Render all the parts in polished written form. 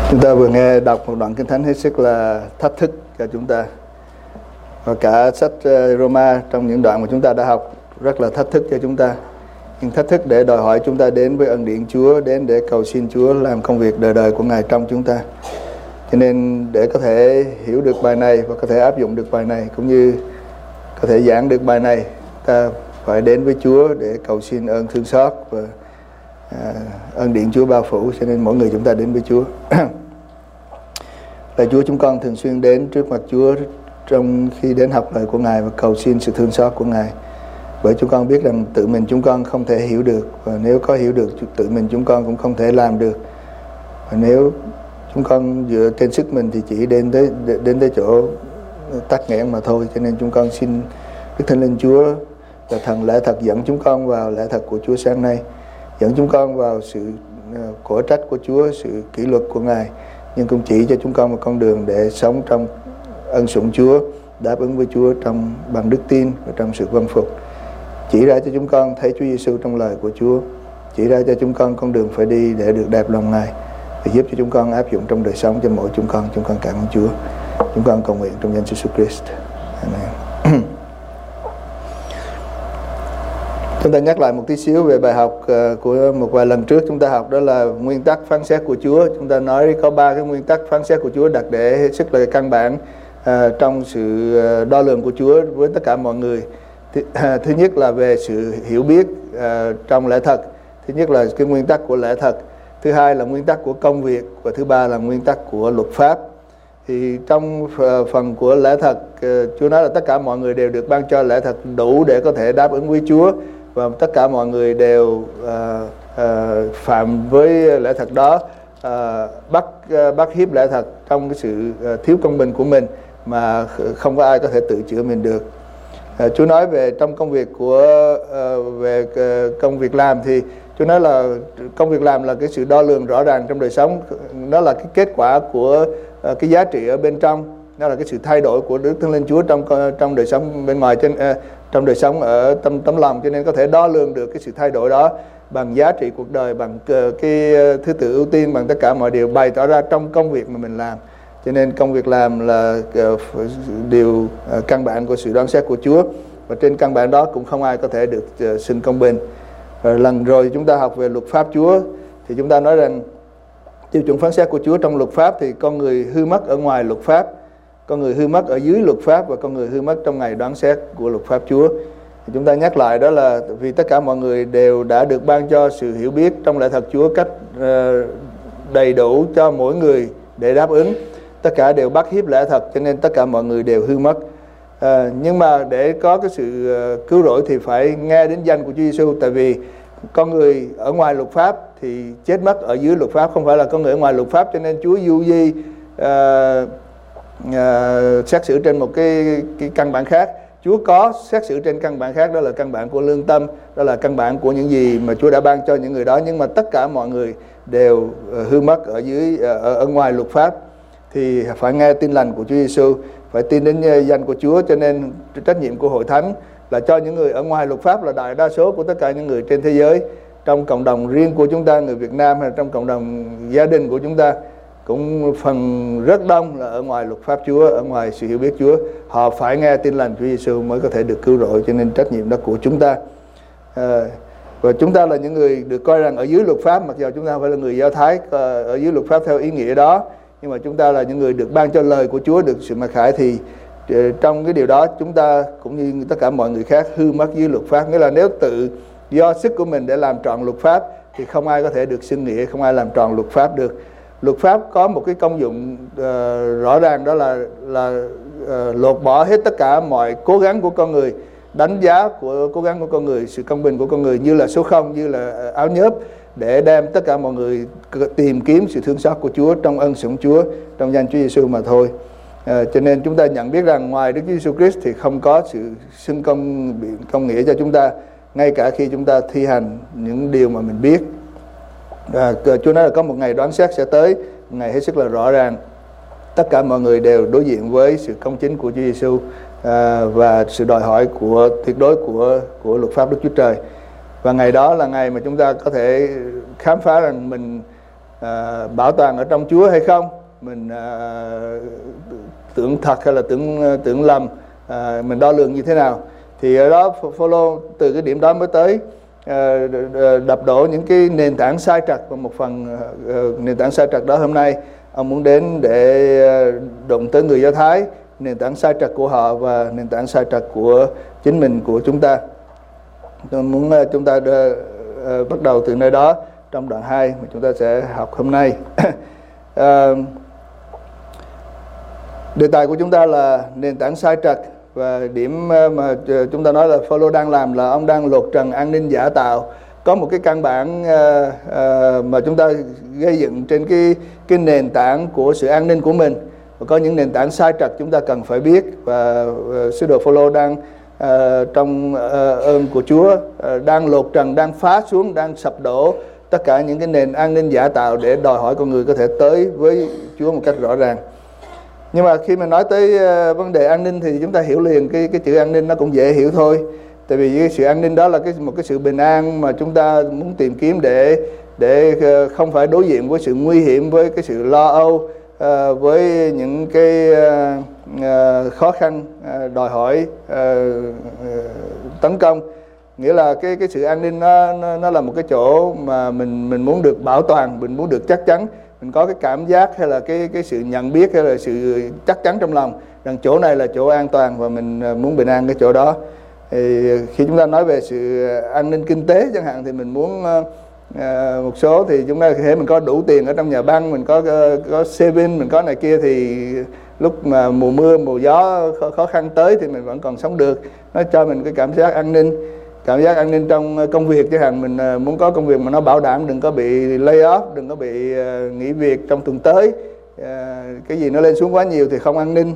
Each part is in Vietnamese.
Chúng ta vừa nghe đọc một đoạn Kinh Thánh hết sức là thách thức cho chúng ta. Và cả sách Roma trong những đoạn mà chúng ta đã học rất là thách thức cho chúng ta. Nhưng thách thức để đòi hỏi chúng ta đến với ân điển Chúa, đến để cầu xin Chúa làm công việc đời đời của Ngài trong chúng ta. Cho nên để có thể hiểu được bài này và có thể áp dụng được bài này, cũng như có thể giảng được bài này, ta phải đến với Chúa để cầu xin ơn thương xót và ân điển Chúa bao phủ. Cho nên mỗi người chúng ta đến với Chúa. Lạy Chúa, chúng con thường xuyên đến trước mặt Chúa trong khi đến học lời của Ngài và cầu xin sự thương xót của Ngài. Bởi chúng con biết rằng tự mình chúng con không thể hiểu được, và nếu có hiểu được tự mình chúng con cũng không thể làm được. Và nếu chúng con dựa trên sức mình thì chỉ đến tới chỗ tắc nghẽn mà thôi. Cho nên chúng con xin Đức Thánh Linh Chúa là Thần lẽ thật dẫn chúng con vào lẽ thật của Chúa sáng nay, dẫn chúng con vào sự cổ trách của Chúa, sự kỷ luật của Ngài, nhưng cũng chỉ cho chúng con một con đường để sống trong ân sủng Chúa, đáp ứng với Chúa bằng đức tin và trong sự vâng phục. Chỉ ra cho chúng con thấy Chúa Giêsu trong lời của Chúa, chỉ ra cho chúng con con đường phải đi để được đẹp lòng Ngài, và giúp cho chúng con áp dụng trong đời sống cho mỗi chúng con. Chúng con cảm ơn Chúa. Chúng con cầu nguyện trong danh Jesus Christ. Amen. Chúng ta nhắc lại một tí xíu về bài học của một vài lần trước chúng ta học, đó là nguyên tắc phán xét của Chúa. Chúng ta nói có 3 cái nguyên tắc phán xét của Chúa đặt để hết sức là căn bản trong sự đo lường của Chúa với tất cả mọi người. Thứ nhất là về sự hiểu biết trong lẽ thật. Thứ nhất là cái nguyên tắc của lẽ thật. Thứ hai là nguyên tắc của công việc. Và thứ ba là nguyên tắc của luật pháp. Thì trong phần của lẽ thật, Chúa nói là tất cả mọi người đều được ban cho lẽ thật đủ để có thể đáp ứng với Chúa, và tất cả mọi người đều phạm với lẽ thật đó, bắt hiếp lẽ thật trong cái sự thiếu công bình của mình, mà không có ai có thể tự chữa mình được. Chúa nói về trong công việc về công việc làm, thì Chúa nói là công việc làm là cái sự đo lường rõ ràng trong đời sống. Nó là cái kết quả của cái giá trị ở bên trong. Nó là cái sự thay đổi của Đức Thánh Linh Chúa trong đời sống bên ngoài, trong đời sống ở tấm lòng. Cho nên có thể đo lường được cái sự thay đổi đó bằng giá trị cuộc đời, bằng cái thứ tự ưu tiên, bằng tất cả mọi điều bày tỏ ra trong công việc mà mình làm. Cho nên công việc làm là điều căn bản của sự đoán xét của Chúa, và trên căn bản đó cũng không ai có thể được xưng công bình. Lần rồi chúng ta học về luật pháp Chúa, thì chúng ta nói rằng tiêu chuẩn phán xét của Chúa trong luật pháp thì con người hư mất ở ngoài luật pháp, con người hư mất ở dưới luật pháp, và con người hư mất trong ngày đoán xét của luật pháp Chúa. Thì chúng ta nhắc lại đó là vì tất cả mọi người đều đã được ban cho sự hiểu biết trong lẽ thật Chúa cách đầy đủ cho mỗi người để đáp ứng. Tất cả đều bắt hiếp lẽ thật, cho nên tất cả mọi người đều hư mất. Nhưng mà để có cái sự cứu rỗi thì phải nghe đến danh của Chúa Giêsu. Tại vì con người ở ngoài luật pháp thì chết mất ở dưới luật pháp, không phải là con người ở ngoài luật pháp. Cho nên Chúa du di xét xử trên một cái căn bản khác. Chúa có xét xử trên căn bản khác, đó là căn bản của lương tâm, đó là căn bản của những gì mà Chúa đã ban cho những người đó. Nhưng mà tất cả mọi người đều hư mất ở ngoài luật pháp, thì phải nghe tin lành của Chúa Giêsu, phải tin đến danh của Chúa. Cho nên trách nhiệm của hội thánh là cho những người ở ngoài luật pháp, là đại đa số của tất cả những người trên thế giới, trong cộng đồng riêng của chúng ta người Việt Nam, hay trong cộng đồng gia đình của chúng ta, cũng phần rất đông là ở ngoài luật pháp Chúa, ở ngoài sự hiểu biết Chúa. Họ phải nghe tin lành Chúa Giêsu mới có thể được cứu rỗi. Cho nên trách nhiệm đó của chúng ta. Và chúng ta là những người được coi rằng ở dưới luật pháp, mặc dù chúng ta không phải là người Do Thái ở dưới luật pháp theo ý nghĩa đó, nhưng mà chúng ta là những người được ban cho lời của Chúa, được sự mặc khải. Thì trong cái điều đó chúng ta cũng như tất cả mọi người khác hư mất dưới luật pháp. Nghĩa là nếu tự do sức của mình để làm trọn luật pháp thì không ai có thể được xưng nghĩa, không ai làm trọn luật pháp được. Luật pháp có một cái công dụng rõ ràng, đó là lột bỏ hết tất cả mọi cố gắng của con người, đánh giá của cố gắng của con người, sự công bình của con người như là số 0, như là áo nhớp, để đem tất cả mọi người tìm kiếm sự thương xót của Chúa trong ân sủng Chúa, trong danh Chúa Giêsu mà thôi. Cho nên chúng ta nhận biết rằng ngoài Đức Chúa Giêsu Christ thì không có sự xưng công nghĩa cho chúng ta, ngay cả khi chúng ta thi hành những điều mà mình biết. Chúa nói là có một ngày đoán xét sẽ tới, một ngày hết sức là rõ ràng. Tất cả mọi người đều đối diện với sự công chính của Chúa Giêsu và sự đòi hỏi tuyệt đối của luật pháp Đức Chúa Trời. Và ngày đó là ngày mà chúng ta có thể khám phá rằng mình bảo toàn ở trong Chúa hay không, mình tưởng thật hay là tưởng lầm, mình đo lường như thế nào. Thì ở đó Phaolô từ cái điểm đó mới tới đập đổ những cái nền tảng sai trật. Và một phần nền tảng sai trật đó hôm nay ông muốn đến để động tới người Do Thái, nền tảng sai trật của họ và nền tảng sai trật của chính mình, của chúng ta. Tôi muốn chúng ta bắt đầu từ nơi đó trong đoạn 2 mà chúng ta sẽ học hôm nay. Đề tài của chúng ta là nền tảng sai trật, và điểm mà chúng ta nói là Phaolô đang làm là ông đang lột trần an ninh giả tạo. Có một cái căn bản mà chúng ta gây dựng trên cái nền tảng của sự an ninh của mình, và có những nền tảng sai trật chúng ta cần phải biết. Và sứ đồ Phaolô đang trong ơn của Chúa đang lột trần, đang phá xuống, đang sập đổ tất cả những cái nền an ninh giả tạo để đòi hỏi con người có thể tới với Chúa một cách rõ ràng. Nhưng mà khi mà nói tới vấn đề an ninh thì chúng ta hiểu liền cái chữ an ninh nó cũng dễ hiểu thôi. Tại vì cái sự an ninh đó là một cái sự bình an mà chúng ta muốn tìm kiếm để không phải đối diện với sự nguy hiểm, với cái sự lo âu, với những cái khó khăn đòi hỏi tấn công. Nghĩa là cái sự an ninh nó là một cái chỗ mà mình muốn được bảo toàn, mình muốn được chắc chắn, mình có cái cảm giác hay là cái sự nhận biết hay là sự chắc chắn trong lòng rằng chỗ này là chỗ an toàn và mình muốn bình an cái chỗ đó. Thì khi chúng ta nói về sự an ninh kinh tế chẳng hạn thì mình muốn một số thì chúng ta thể mình có đủ tiền ở trong nhà băng, mình có saving, mình có này kia, thì lúc mà mùa mưa mùa gió khó khăn tới thì mình vẫn còn sống được. Nó cho mình cái cảm giác an ninh trong công việc chẳng hạn. Mình muốn có công việc mà nó bảo đảm, đừng có bị lay off, đừng có bị nghỉ việc trong tuần tới. Cái gì nó lên xuống quá nhiều thì không an ninh.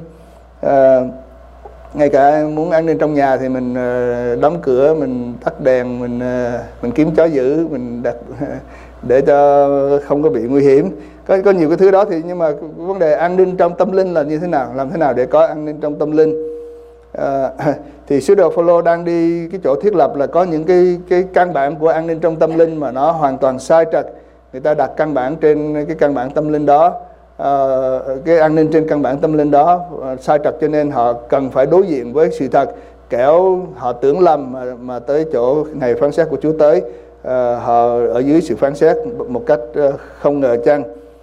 Ngay cả muốn an ninh trong nhà thì mình đóng cửa, mình tắt đèn, mình kiếm chó giữ, mình đặt để cho không có bị nguy hiểm. Có nhiều cái thứ đó thì, nhưng mà vấn đề an ninh trong tâm linh là như thế nào? Làm thế nào để có an ninh trong tâm linh? Thì sứ đồ Phaolô đang đi cái chỗ thiết lập là có những cái căn bản của an ninh trong tâm linh mà nó hoàn toàn sai trật. Người ta đặt căn bản trên cái căn bản tâm linh đó, cái an ninh trên căn bản tâm linh đó sai trật, cho nên họ cần phải đối diện với sự thật, kẻo họ tưởng lầm mà tới chỗ ngày phán xét của Chúa tới, họ ở dưới sự phán xét một cách không ngờ chăng.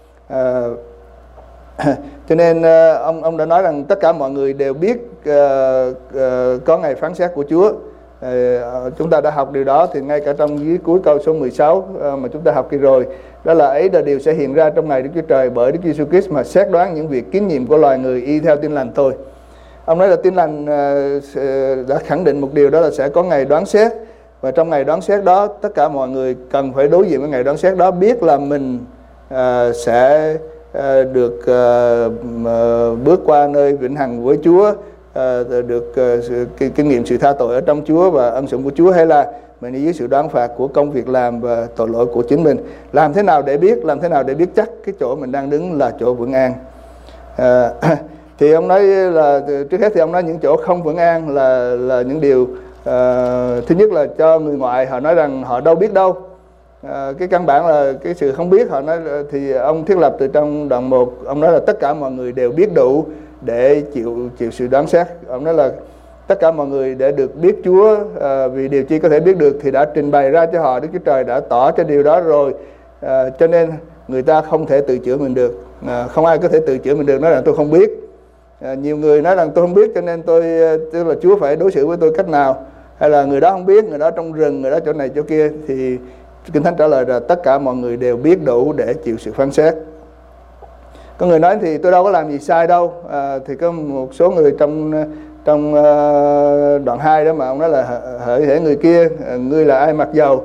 Cho nên ông đã nói rằng tất cả mọi người đều biết có ngày phán xét của Chúa. Chúng ta đã học điều đó thì ngay cả trong dưới cuối câu số 16 mà chúng ta học kia rồi, đó là ấy là điều sẽ hiện ra trong ngày Đức Chúa Trời bởi Đức Giêsu Christ mà xét đoán những việc kín nhiệm của loài người y theo tin lành thôi. Ông nói là tin lành đã khẳng định một điều, đó là sẽ có ngày đoán xét, và trong ngày đoán xét đó tất cả mọi người cần phải đối diện với ngày đoán xét đó, biết là mình sẽ được bước qua nơi vĩnh hằng với Chúa, được kinh nghiệm sự tha tội ở trong Chúa và ân sủng của Chúa, hay là mình đi dưới sự đoán phạt của công việc làm và tội lỗi của chính mình. Làm thế nào để biết chắc cái chỗ mình đang đứng là chỗ vững an? Thì ông nói là trước hết thì ông nói những chỗ không vững an là những điều thứ nhất là cho người ngoại, họ nói rằng họ đâu biết đâu. Cái căn bản là cái sự không biết. Họ nói thì ông thiết lập từ trong đoạn 1, ông nói là tất cả mọi người đều biết đủ để chịu sự đoán xét. Ông nói là tất cả mọi người để được biết Chúa, vì điều chi có thể biết được thì đã trình bày ra cho họ, Đức Chúa Trời đã tỏ cho điều đó rồi, cho nên người ta không thể tự chữa mình được. Không ai có thể tự chữa mình được, nói rằng tôi không biết. Nhiều người nói rằng tôi không biết cho nên tức là Chúa phải đối xử với tôi cách nào, hay là người đó không biết, người đó trong rừng, người đó chỗ này chỗ kia. Thì Kinh Thánh trả lời là tất cả mọi người đều biết đủ để chịu sự phán xét. Có người nói thì tôi đâu có làm gì sai đâu. Thì có một số người trong đoạn 2 đó mà ông nói là hỡi hễ người kia, ngươi là ai mặc dầu,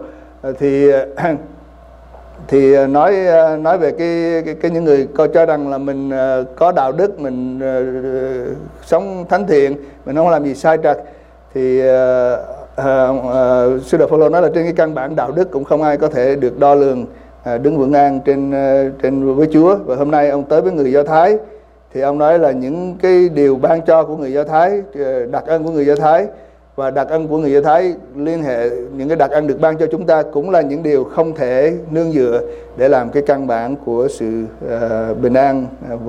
thì nói về cái những người coi cho rằng là mình có đạo đức, mình sống thánh thiện, mình không làm gì sai trật. Thì sứ đồ Phaolô nói là trên cái căn bản đạo đức cũng không ai có thể được đo lường đứng vững an trên với Chúa. Và hôm nay ông tới với người Do Thái thì ông nói là những cái điều ban cho của người Do Thái, đặc ân của người Do Thái và đặc ân của người Do Thái liên hệ những cái đặc ân được ban cho chúng ta cũng là những điều không thể nương dựa để làm cái căn bản của sự bình an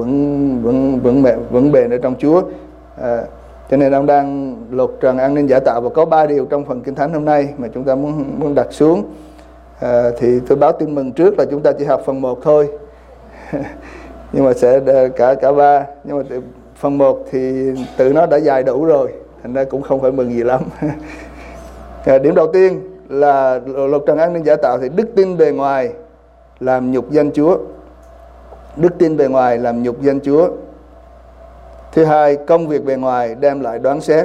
vững bền ở trong Chúa. Cho nên ông đang lột trần an ninh giả tạo, và có 3 điều trong phần Kinh Thánh hôm nay mà chúng ta muốn đặt xuống. Thì tôi báo tin mừng trước là chúng ta chỉ học phần 1 thôi. Nhưng mà sẽ cả 3. Nhưng mà phần 1 thì tự nó đã dài đủ rồi, thành ra cũng không phải mừng gì lắm. Điểm đầu tiên là lột trần an ninh giả tạo thì đức tin bề ngoài làm nhục danh Chúa. Đức tin bề ngoài làm nhục danh Chúa. Thứ hai, công việc bề ngoài đem lại đoán xét.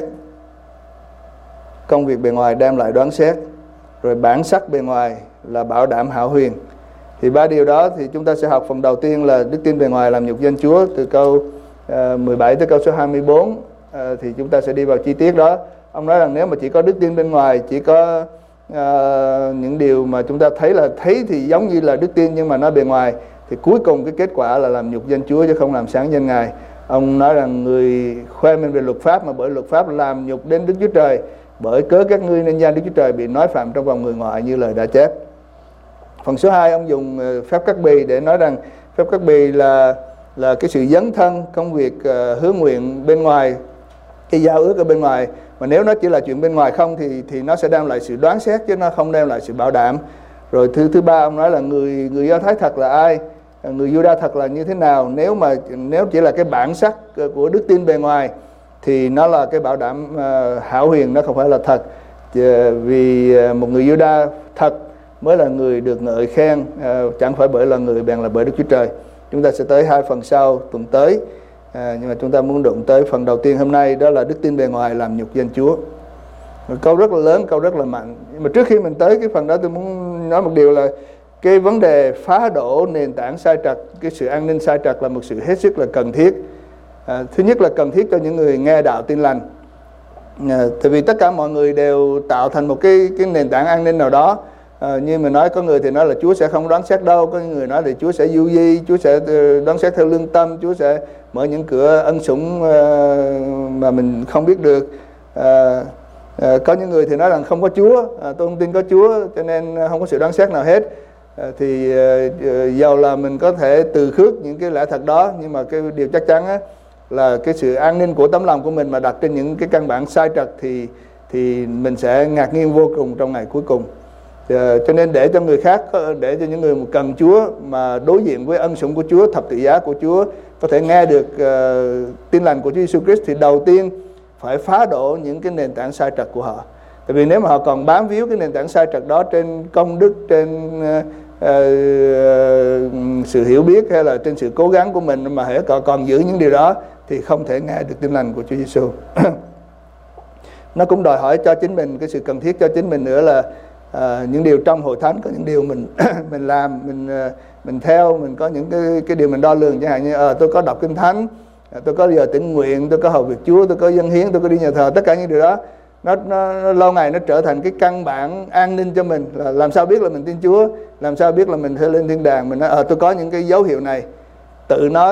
Công việc bề ngoài đem lại đoán xét. Rồi bản sắc bề ngoài là bảo đảm hão huyền. Thì 3 điều đó thì chúng ta sẽ học phần đầu tiên là đức tin bề ngoài làm nhục danh Chúa, từ câu 17 tới câu số 24. Thì chúng ta sẽ đi vào chi tiết đó. Ông nói rằng nếu mà chỉ có đức tin bên ngoài, chỉ có những điều mà chúng ta thấy thì giống như là đức tin, nhưng mà nó bề ngoài, thì cuối cùng cái kết quả là làm nhục danh Chúa chứ không làm sáng danh Ngài. Ông nói rằng người khoe mình về luật pháp, mà bởi luật pháp làm nhục đến Đức Chúa Trời, bởi cớ các ngươi nên danh Đức Chúa Trời bị nói phạm trong vòng người ngoại như lời đã chép. Phần số 2, ông dùng phép cắt bì để nói rằng phép cắt bì là cái sự dấn thân, công việc hứa nguyện bên ngoài, cái giao ước ở bên ngoài. Mà nếu nó chỉ là chuyện bên ngoài không thì nó sẽ đem lại sự đoán xét chứ nó không đem lại sự bảo đảm. Rồi thứ 3, ông nói là người Do Thái thật là ai, người Juda thật là như thế nào. Nếu chỉ là cái bản sắc của đức tin bề ngoài thì nó là cái bảo đảm hão huyền, nó không phải là thật. Vì một người Juda thật mới là người được ngợi khen, chẳng phải bởi là người, bèn là bởi Đức Chúa Trời. Chúng ta sẽ tới 2 phần sau tuần tới, nhưng mà chúng ta muốn đụng tới phần đầu tiên hôm nay, đó là đức tin bề ngoài làm nhục danh Chúa. Một câu rất là lớn, câu rất là mạnh. Nhưng mà trước khi mình tới cái phần đó, tôi muốn nói một điều là cái vấn đề phá đổ nền tảng sai trật, cái sự an ninh sai trật là một sự hết sức là cần thiết. Thứ nhất là cần thiết cho những người nghe đạo tin lành. Tại vì tất cả mọi người đều tạo thành một cái nền tảng an ninh nào đó. Như mình nói, có người thì nói là Chúa sẽ không đoán xét đâu, có người nói thì Chúa sẽ du di, Chúa sẽ đoán xét theo lương tâm, Chúa sẽ mở những cửa ân sủng mà mình không biết được. Có những người thì nói rằng không có Chúa, tôi không tin có Chúa cho nên không có sự đoán xét nào hết. Thì dầu là mình có thể từ khước những cái lẽ thật đó, nhưng mà cái điều chắc chắn á, là cái sự an ninh của tấm lòng của mình mà đặt trên những cái căn bản sai trật thì mình sẽ ngạc nhiên vô cùng trong ngày cuối cùng. Cho nên để cho người khác, để cho những người mà cần Chúa mà đối diện với ân sủng của Chúa, thập tự giá của Chúa, có thể nghe được tin lành của Chúa Giêsu Christ, thì đầu tiên phải phá đổ những cái nền tảng sai trật của họ. Tại vì nếu mà họ còn bám víu cái nền tảng sai trật đó trên công đức, trên sự hiểu biết hay là trên sự cố gắng của mình, mà hễ còn giữ những điều đó thì không thể nghe được tin lành của Chúa Giêsu. Nó cũng đòi hỏi cho chính mình cái sự cần thiết cho chính mình nữa là những điều trong hội thánh, có những điều mình làm, mình theo, mình có những cái điều mình đo lường, chẳng hạn như tôi có đọc kinh thánh, tôi có giờ tĩnh nguyện, tôi có hầu việc Chúa, tôi có dâng hiến, tôi có đi nhà thờ. Tất cả những điều đó nó lâu ngày nó trở thành cái căn bản an ninh cho mình. Là làm sao biết là mình tin Chúa, làm sao biết là mình sẽ lên thiên đàng. Mình nói tôi có những cái dấu hiệu này, tự nó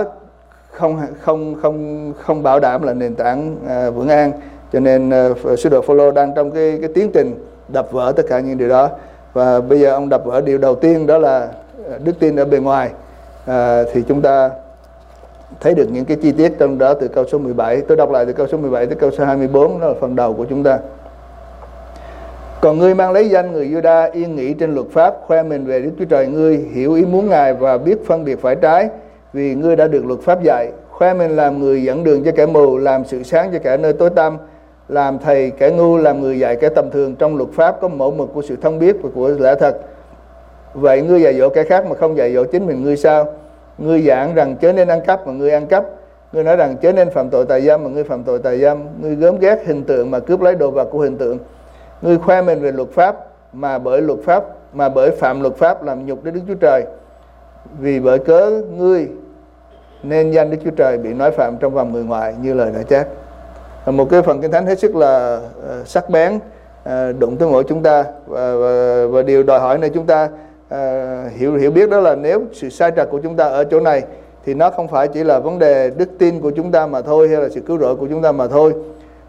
không bảo đảm là nền tảng vững an. Cho nên sứ đồ Phôlô đang trong cái tiến trình đập vỡ tất cả những điều đó. Và bây giờ ông đập vỡ điều đầu tiên, đó là đức tin ở bề ngoài. Thì chúng ta thấy được những cái chi tiết trong đó từ câu số 17. Tôi đọc lại từ câu số 17 tới câu số 24, đó là phần đầu của chúng ta. Còn ngươi mang lấy danh người Juda, yên nghỉ trên luật pháp, khoe mình về Đức Chúa Trời ngươi, hiểu ý muốn Ngài và biết phân biệt phải trái, vì ngươi đã được luật pháp dạy. Khoe mình làm người dẫn đường cho kẻ mù, làm sự sáng cho kẻ nơi tối tăm, làm thầy kẻ ngu, làm người dạy kẻ tầm thường. Trong luật pháp có mẫu mực của sự thông biết và của lẽ thật. Vậy ngươi dạy dỗ kẻ khác mà không dạy dỗ chính mình ngươi sao? Ngươi giảng rằng chớ nên ăn cắp mà ngươi ăn cắp. Ngươi nói rằng chớ nên phạm tội tà dâm mà ngươi phạm tội tà dâm. Ngươi gớm ghét hình tượng mà cướp lấy đồ vật của hình tượng. Ngươi khoe mình về luật pháp mà bởi phạm luật pháp làm nhục đến Đức Chúa Trời. Vì bởi cớ ngươi nên danh Đức Chúa Trời bị nói phạm trong vòng người ngoại như lời đã chép. Một cái phần Kinh Thánh hết sức là sắc bén, đụng tới mỗi chúng ta, và điều đòi hỏi này chúng ta hiểu biết đó là nếu sự sai trật của chúng ta ở chỗ này thì nó không phải chỉ là vấn đề đức tin của chúng ta mà thôi, hay là sự cứu rỗi của chúng ta mà thôi,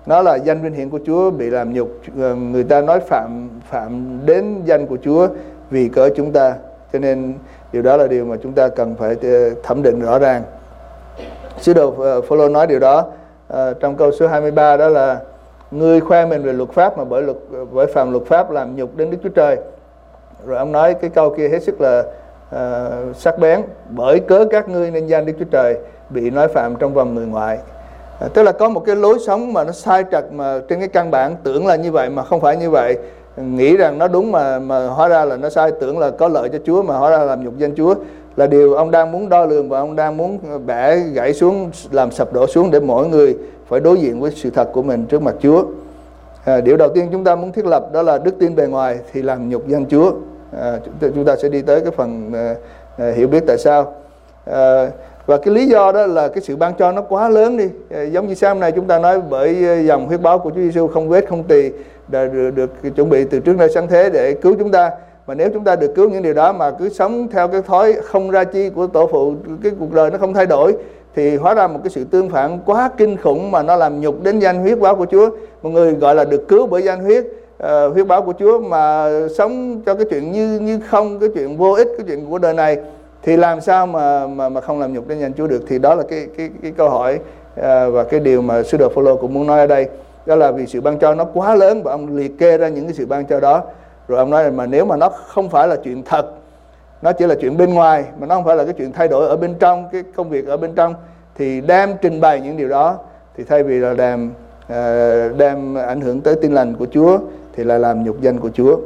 nó là danh vinh hiển của Chúa bị làm nhục. Người ta nói phạm đến danh của Chúa vì cớ chúng ta. Cho nên điều đó là điều mà chúng ta cần phải thẩm định rõ ràng. Sứ đồ Phôlô nói điều đó trong câu số 23, đó là ngươi khoe mình về luật pháp mà bởi phạm luật pháp làm nhục đến Đức Chúa Trời. Rồi ông nói cái câu kia hết sức là sắc bén: bởi cớ các ngươi nên danh Đức Chúa Trời bị nói phạm trong vòng người ngoại. Tức là có một cái lối sống mà nó sai trật, mà trên cái căn bản tưởng là như vậy mà không phải như vậy, nghĩ rằng nó đúng mà hóa ra là nó sai, tưởng là có lợi cho Chúa mà hóa ra làm nhục danh Chúa, là điều ông đang muốn đo lường và ông đang muốn bẻ gãy xuống, làm sập đổ xuống để mỗi người phải đối diện với sự thật của mình trước mặt Chúa. Điều đầu tiên chúng ta muốn thiết lập đó là đức tin bề ngoài thì làm nhục danh Chúa. Chúng ta sẽ đi tới cái phần hiểu biết tại sao. Và cái lý do đó là cái sự ban cho nó quá lớn đi. Giống như sáng nay chúng ta nói bởi dòng huyết báo của Chúa Giêsu không vết không tì được chuẩn bị từ trước nơi sáng thế để cứu chúng ta. Mà nếu chúng ta được cứu những điều đó mà cứ sống theo cái thói không ra chi của tổ phụ, cái cuộc đời nó không thay đổi, thì hóa ra một cái sự tương phản quá kinh khủng mà nó làm nhục đến danh huyết báo của Chúa. Một người gọi là được cứu bởi danh huyết báo của Chúa mà sống cho cái chuyện như không, cái chuyện vô ích, cái chuyện của đời này, thì làm sao mà không làm nhục đến danh Chúa được? Thì đó là cái câu hỏi và cái điều mà sứ đồ Phôlô cũng muốn nói ở đây. Đó là vì sự ban cho nó quá lớn, và ông liệt kê ra những cái sự ban cho đó. Rồi ông nói là mà nếu mà nó không phải là chuyện thật, nó chỉ là chuyện bên ngoài, mà nó không phải là cái chuyện thay đổi ở bên trong, cái công việc ở bên trong, thì đem trình bày những điều đó, thì thay vì là đem ảnh hưởng tới tin lành của Chúa, thì là làm nhục danh của Chúa.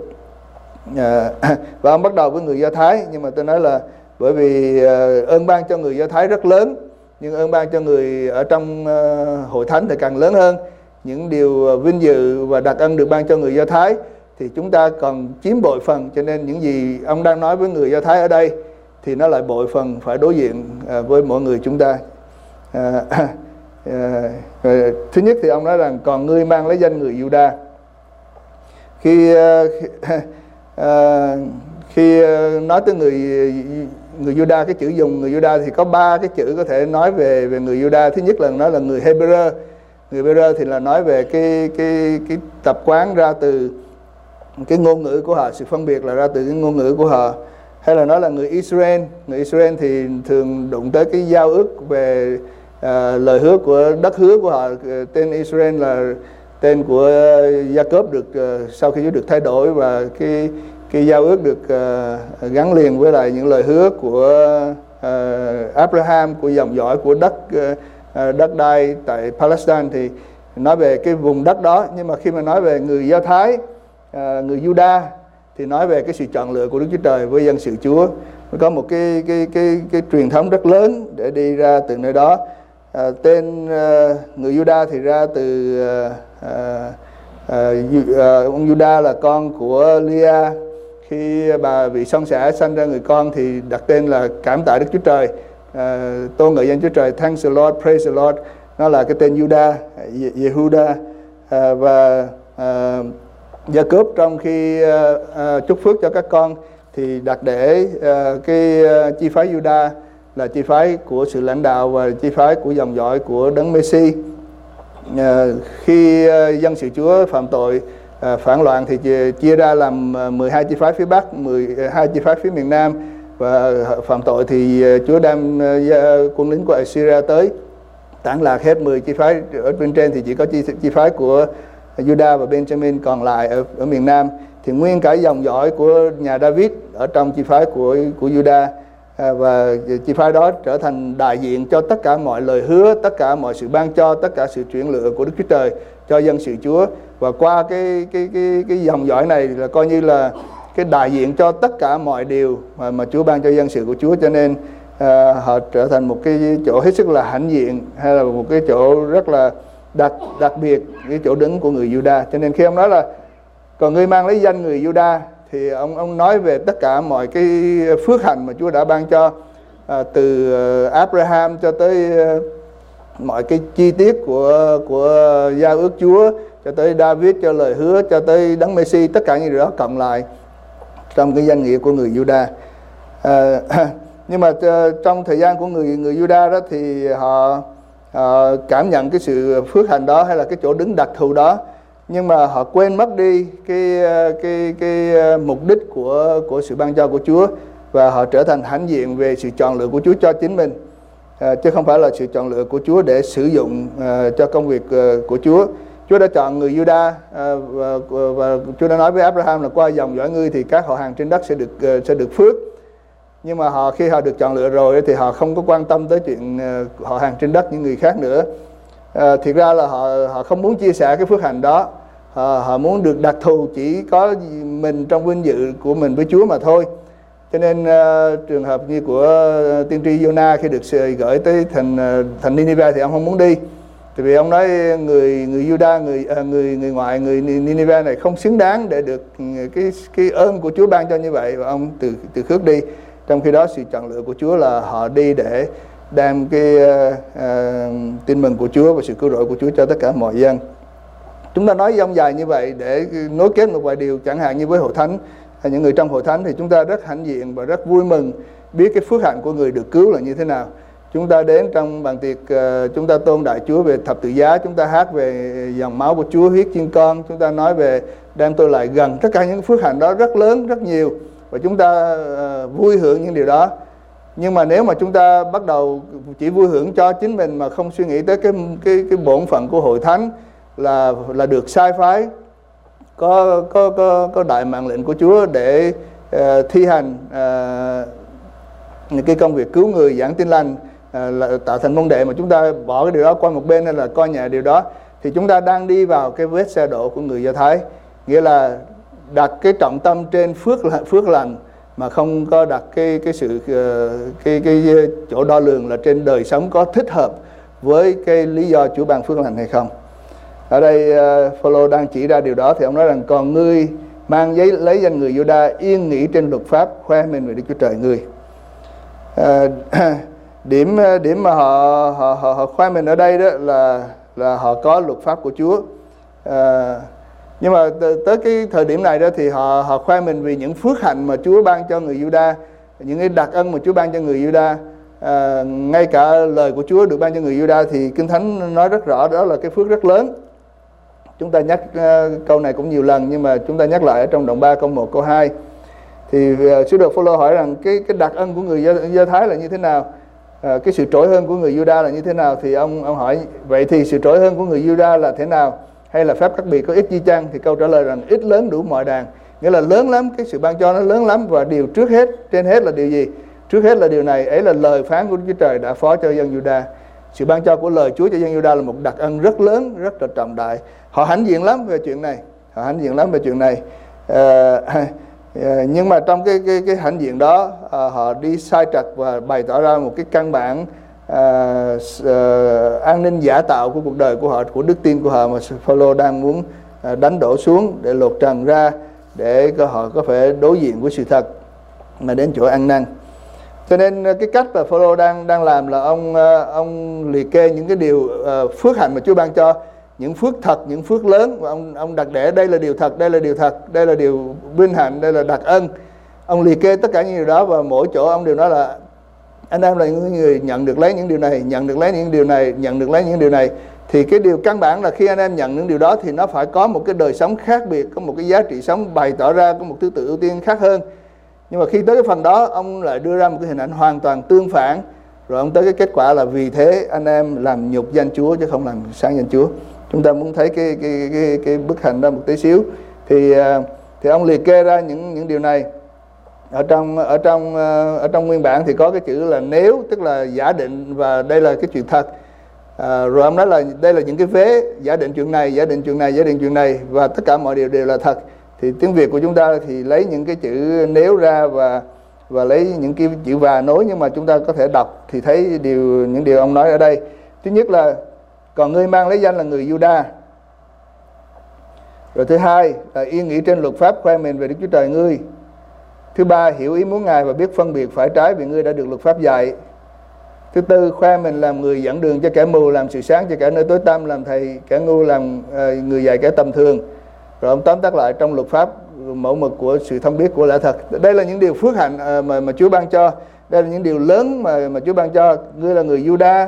Và ông bắt đầu với người Do Thái, nhưng mà tôi nói là bởi vì ơn ban cho người Do Thái rất lớn, nhưng ơn ban cho người ở trong hội thánh thì càng lớn hơn. Những điều vinh dự và đặc ân được ban cho người Do Thái thì chúng ta còn chiếm bội phần. Cho nên những gì ông đang nói với người Do Thái ở đây thì nó lại bội phần phải đối diện với mỗi người chúng ta. Thứ nhất thì ông nói rằng còn ngươi mang lấy danh người Juda. Khi nói tới người Juda, cái chữ dùng người Juda thì có 3 cái chữ có thể nói về người Juda. Thứ nhất là nói là người Hebrew. Người Hebrew thì là nói về cái tập quán ra từ cái ngôn ngữ của họ, sự phân biệt là ra từ cái ngôn ngữ của họ. Hay là nói là người Israel. Người Israel thì thường đụng tới cái giao ước về lời hứa của đất hứa của họ. Tên Israel là tên của Jacob được sau khi Chúa được thay đổi, và cái giao ước được gắn liền với lại những lời hứa của Abraham, của dòng dõi của đất đai tại Palestine, thì nói về cái vùng đất đó. Nhưng mà khi mà nói về người Do Thái, người Juda, thì nói về cái sự chọn lựa của Đức Chúa Trời với dân sự Chúa. Nó có một cái truyền thống rất lớn để đi ra từ nơi đó. Tên người Juda thì ra từ ông Juda là con của Leah. Khi bà bị son sẻ sanh ra người con thì đặt tên là cảm tạ Đức Chúa Trời, tôn ngợi danh Chúa Trời, thanks the Lord, praise the Lord. Nó là cái tên Juda, Yehuda. Và Jacob trong khi chúc phước cho các con thì đặt để cái chi phái Juda là chi phái của sự lãnh đạo và chi phái của dòng dõi của Đấng Messi. Khi dân sự Chúa phạm tội, phản loạn thì chia ra làm 12 chi phái phía Bắc, 12 chi phái phía miền Nam. Và phạm tội thì Chúa đem quân lính của Assyria tới tản lạc hết 10 chi phái ở bên trên, thì chỉ có chi phái của Juda và Benjamin còn lại ở miền Nam. Thì nguyên cả dòng dõi của nhà David ở trong chi phái của Juda, và chi phái đó trở thành đại diện cho tất cả mọi lời hứa, tất cả mọi sự ban cho, tất cả sự chuyển lựa của Đức Chúa Trời cho dân sự Chúa. Và qua cái dòng dõi này là coi như là cái đại diện cho tất cả mọi điều mà Chúa ban cho dân sự của Chúa. Cho nên họ trở thành một cái chỗ hết sức là hãnh diện, hay là một cái chỗ rất là đặc biệt, cái chỗ đứng của người Juda. Cho nên khi ông nói là còn ngươi mang lấy danh người Juda, thì ông nói về tất cả mọi cái phước hạnh mà Chúa đã ban cho, từ Abraham cho tới mọi cái chi tiết của giao ước Chúa, cho tới David, cho lời hứa, cho tới Đấng Messi, tất cả những điều đó cộng lại trong cái danh nghĩa của người Juda. Nhưng mà trong thời gian của người Juda đó thì họ cảm nhận cái sự phước hạnh đó hay là cái chỗ đứng đặc thù đó, nhưng mà họ quên mất đi cái mục đích của sự ban cho của Chúa, và họ trở thành hãnh diện về sự chọn lựa của Chúa cho chính mình, chứ không phải là sự chọn lựa của Chúa để sử dụng cho công việc của Chúa. Chúa đã chọn người Juda, và Chúa đã nói với Abraham là qua dòng dõi ngươi thì các họ hàng trên đất sẽ được phước. Nhưng mà khi họ được chọn lựa rồi thì họ không có quan tâm tới chuyện họ hàng trên đất những người khác nữa. Thiệt ra là họ không muốn chia sẻ cái phước hạnh đó. Họ muốn được đặc thù chỉ có mình trong vinh dự của mình với Chúa mà thôi. Cho nên trường hợp như của tiên tri Jonah khi được gửi tới thành Nineveh thì ông không muốn đi. Tại vì ông nói người Juda, người ngoại, người Nineveh này không xứng đáng để được cái ơn của Chúa ban cho như vậy, và ông từ khước đi. Trong khi đó sự chọn lựa của Chúa là họ đi để đem cái tin mừng của Chúa và sự cứu rỗi của Chúa cho tất cả mọi dân. Chúng ta nói dông dài như vậy để nối kết một vài điều, chẳng hạn như với hội thánh, những người trong hội thánh thì chúng ta rất hãnh diện và rất vui mừng biết cái phước hạnh của người được cứu là như thế nào. Chúng ta đến trong bàn tiệc, chúng ta tôn đại Chúa về thập tự giá, chúng ta hát về dòng máu của Chúa huyết chiên con, chúng ta nói về đem tôi lại gần. Tất cả những phước hạnh đó rất lớn, rất nhiều, và chúng ta vui hưởng những điều đó. Nhưng mà nếu mà chúng ta bắt đầu chỉ vui hưởng cho chính mình mà không suy nghĩ tới cái bổn phận của hội thánh là được sai phái, có đại mạng lệnh của Chúa để thi hành những cái công việc cứu người, giảng tin lành, là tạo thành môn đệ, mà chúng ta bỏ cái điều đó qua một bên hay là coi nhẹ điều đó, thì chúng ta đang đi vào cái vết xe đổ của người Do Thái, nghĩa là đặt cái trọng tâm trên phước lành mà không có đặt cái chỗ đo lường là trên đời sống có thích hợp với cái lý do Chúa ban phước lành hay không. Ở đây Phaolô đang chỉ ra điều đó, thì ông nói rằng còn ngươi mang lấy danh người Juda yên nghỉ trên luật pháp, khoe mình về Đức Chúa Trời ngươi. Điểm mà họ khoe mình ở đây đó là họ có luật pháp của Chúa. Nhưng mà tới cái thời điểm này đó thì họ khoe mình vì những phước hạnh mà Chúa ban cho người Juda, những cái đặc ân mà Chúa ban cho người Juda. Ngay cả lời của Chúa được ban cho người Juda thì Kinh Thánh nói rất rõ đó là cái phước rất lớn. Chúng ta nhắc câu này cũng nhiều lần, nhưng mà chúng ta nhắc lại ở trong đoạn 3 câu 1 câu 2. Thì sứ đồ Phaolô hỏi rằng cái đặc ân của người Do Thái là như thế nào, cái sự trỗi hơn của người Juda là như thế nào. Thì ông hỏi vậy thì sự trỗi hơn của người Juda là thế nào, hay là phép cắt biệt có ít chi chăng? Thì câu trả lời rằng ít lớn đủ mọi đàn, nghĩa là lớn lắm, cái sự ban cho nó lớn lắm. Và điều trước hết, trên hết là điều gì? Trước hết là điều này, ấy là lời phán của Đức Chúa Trời đã phó cho dân Juda. Sự ban cho của lời Chúa cho dân Juda là một đặc ân rất lớn, rất là trọng đại. Họ hãnh diện lắm về chuyện này, nhưng mà trong cái hãnh diện đó, họ đi sai trật và bày tỏ ra một cái căn bản an ninh giả tạo của cuộc đời của họ, của đức tin của họ, mà Phaolô đang muốn đánh đổ xuống để lột trần ra, để họ có thể đối diện với sự thật mà đến chỗ ăn năn. Cho nên cái cách mà Phaolô đang làm là ông liệt kê những cái điều phước hạnh mà Chúa ban cho, những phước thật, những phước lớn, và ông đặt để đây là điều thật, đây là điều thật, đây là điều vinh hạnh, đây là đặc ân. Ông liệt kê tất cả những điều đó, và mỗi chỗ ông đều nói là anh em là những người nhận được lấy những điều này, nhận được lấy những điều này, nhận được lấy những điều này. Thì cái điều căn bản là khi anh em nhận những điều đó thì nó phải có một cái đời sống khác biệt, có một cái giá trị sống bày tỏ ra, có một thứ tự ưu tiên khác hơn. Nhưng mà khi tới cái phần đó, ông lại đưa ra một cái hình ảnh hoàn toàn tương phản, rồi ông tới cái kết quả là vì thế anh em làm nhục danh Chúa chứ không làm sáng danh Chúa. Chúng ta muốn thấy cái bức hình đó một tí xíu, thì ông liệt kê ra những điều này. Ở trong nguyên bản thì có cái chữ là nếu, tức là giả định, và đây là cái chuyện thật. Rồi ông nói là đây là những cái vế giả định chuyện này, giả định chuyện này, giả định chuyện này, và tất cả mọi điều đều là thật. Thì tiếng Việt của chúng ta thì lấy những cái chữ nếu ra và lấy những cái chữ và nối, nhưng mà chúng ta có thể đọc thì thấy những điều ông nói ở đây. Thứ nhất là còn ngươi mang lấy danh là người Juda. Rồi thứ hai là yên nghỉ trên luật pháp, khoe mình về Đức Chúa Trời ngươi. Thứ ba, hiểu ý muốn Ngài và biết phân biệt phải trái vì ngươi đã được luật pháp dạy. Thứ tư, khoe mình làm người dẫn đường cho kẻ mù, làm sự sáng cho kẻ nơi tối tăm, làm thầy kẻ ngu, làm người dạy kẻ tầm thường. Rồi ông tóm tắt lại trong luật pháp mẫu mực của sự thông biết của lẽ thật. Đây là những điều phước hạnh mà Chúa ban cho. Đây là những điều lớn mà Chúa ban cho. Ngươi là người Juda,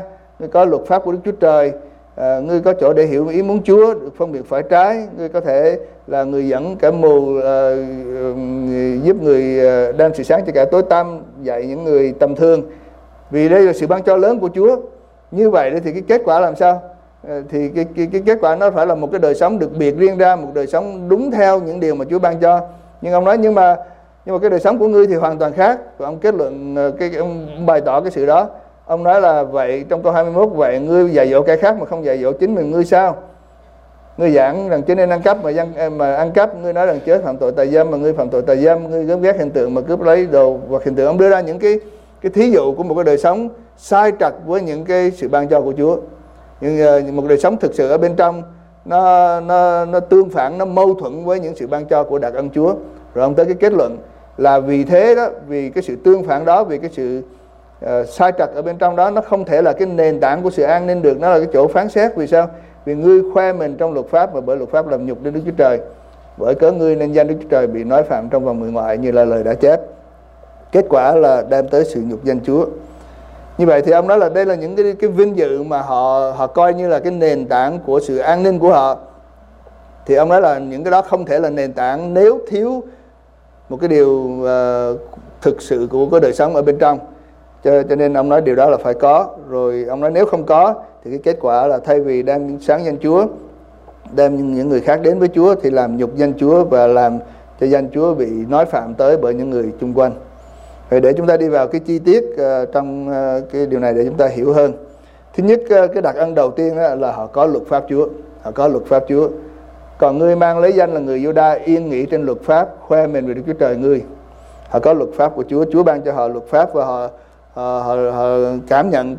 ngươi có luật pháp của Đức Chúa Trời, ngươi có chỗ để hiểu ý muốn Chúa, được phân biệt phải trái, ngươi có thể là người dẫn kẻ mù, giúp người đem sự sáng cho kẻ tối tăm, dạy những người tầm thường. Vì đây là sự ban cho lớn của Chúa. Như vậy thì cái kết quả làm sao? Thì cái kết quả nó phải là một cái đời sống được biệt riêng ra, một đời sống đúng theo những điều mà Chúa ban cho. Nhưng ông nói nhưng mà cái đời sống của ngươi thì hoàn toàn khác. Và ông kết luận, ông bày tỏ cái sự đó. Ông nói là vậy trong câu 21, vậy ngươi dạy dỗ kẻ khác mà không dạy dỗ chính mình ngươi sao? Ngươi giảng rằng chớ nên ăn cắp mà ăn cắp, ngươi nói rằng chớ phạm tội tà dâm mà ngươi phạm tội tà dâm, ngươi gớm ghét hiện tượng mà cướp lấy đồ hoặc hiện tượng. Ông đưa ra những cái thí dụ của một cái đời sống sai trật với những cái sự ban cho của Chúa. Nhưng một đời sống thực sự ở bên trong nó tương phản, nó mâu thuẫn với những sự ban cho của đặc ân Chúa. Rồi ông tới cái kết luận là vì thế đó, vì cái sự tương phản đó, vì cái sự sai trật ở bên trong đó, nó không thể là cái nền tảng của sự an ninh được. Nó là cái chỗ phán xét. Vì sao? Vì ngươi khoe mình trong luật pháp, và bởi luật pháp làm nhục đến Đức Chúa Trời. Bởi cớ ngươi nên danh Đức Chúa Trời bị nói phạm trong vòng người ngoại như là lời đã chết. Kết quả là đem tới sự nhục danh Chúa. Như vậy thì ông nói là đây là những cái vinh dự mà họ coi như là cái nền tảng của sự an ninh của họ. Thì ông nói là những cái đó không thể là nền tảng nếu thiếu một cái điều thực sự của cái đời sống ở bên trong. Cho nên ông nói điều đó là phải có. Rồi ông nói nếu không có thì cái kết quả là thay vì đem sáng danh Chúa, đem những người khác đến với Chúa, thì làm nhục danh Chúa và làm cho danh Chúa bị nói phạm tới bởi những người chung quanh. Vậy để chúng ta đi vào cái chi tiết trong cái điều này để chúng ta hiểu hơn. Thứ nhất, cái đặc ân đầu tiên là họ có luật pháp Chúa. Họ có luật pháp Chúa. Còn ngươi mang lấy danh là người Giô-đa, yên nghỉ trên luật pháp, khoe mình về Đức Chúa Trời ngươi. Họ có luật pháp của Chúa. Chúa ban cho họ luật pháp và họ cảm nhận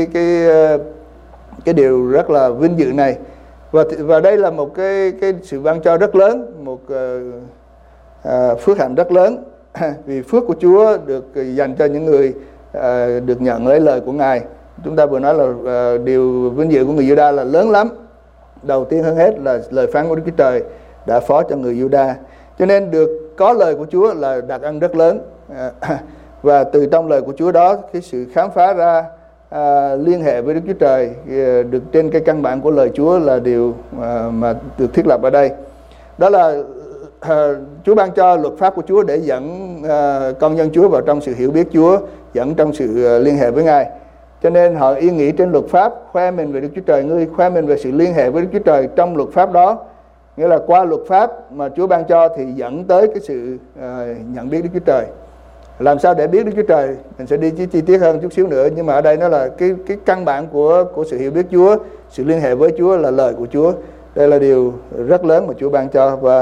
cái điều rất là vinh dự này. Và đây là một cái sự ban cho rất lớn, một phước hạnh rất lớn. Vì phước của Chúa được dành cho những người được nhận lấy lời của Ngài. Chúng ta vừa nói là điều vinh dự của người Giô-đa là lớn lắm. Đầu tiên hơn hết là lời phán của Đức Chúa Trời đã phó cho người Giô-đa. Cho nên được có lời của Chúa là đặc ân rất lớn. Và từ trong lời của Chúa đó, cái sự khám phá ra liên hệ với Đức Chúa Trời được trên cái căn bản của lời Chúa là điều mà được thiết lập ở đây. Đó là Chúa ban cho luật pháp của Chúa để dẫn con dân Chúa vào trong sự hiểu biết Chúa, dẫn trong sự liên hệ với Ngài. Cho nên họ yên nghỉ trên luật pháp, khoe mình về Đức Chúa Trời ngươi, khoe mình về sự liên hệ với Đức Chúa Trời trong luật pháp đó. Nghĩa là qua luật pháp mà Chúa ban cho thì dẫn tới cái sự nhận biết Đức Chúa Trời. Làm sao để biết Đức Chúa Trời? Mình sẽ đi chi tiết hơn chút xíu nữa. Nhưng mà ở đây nó là cái căn bản của sự hiểu biết Chúa, sự liên hệ với Chúa là lời của Chúa. Đây là điều rất lớn mà Chúa ban cho. Và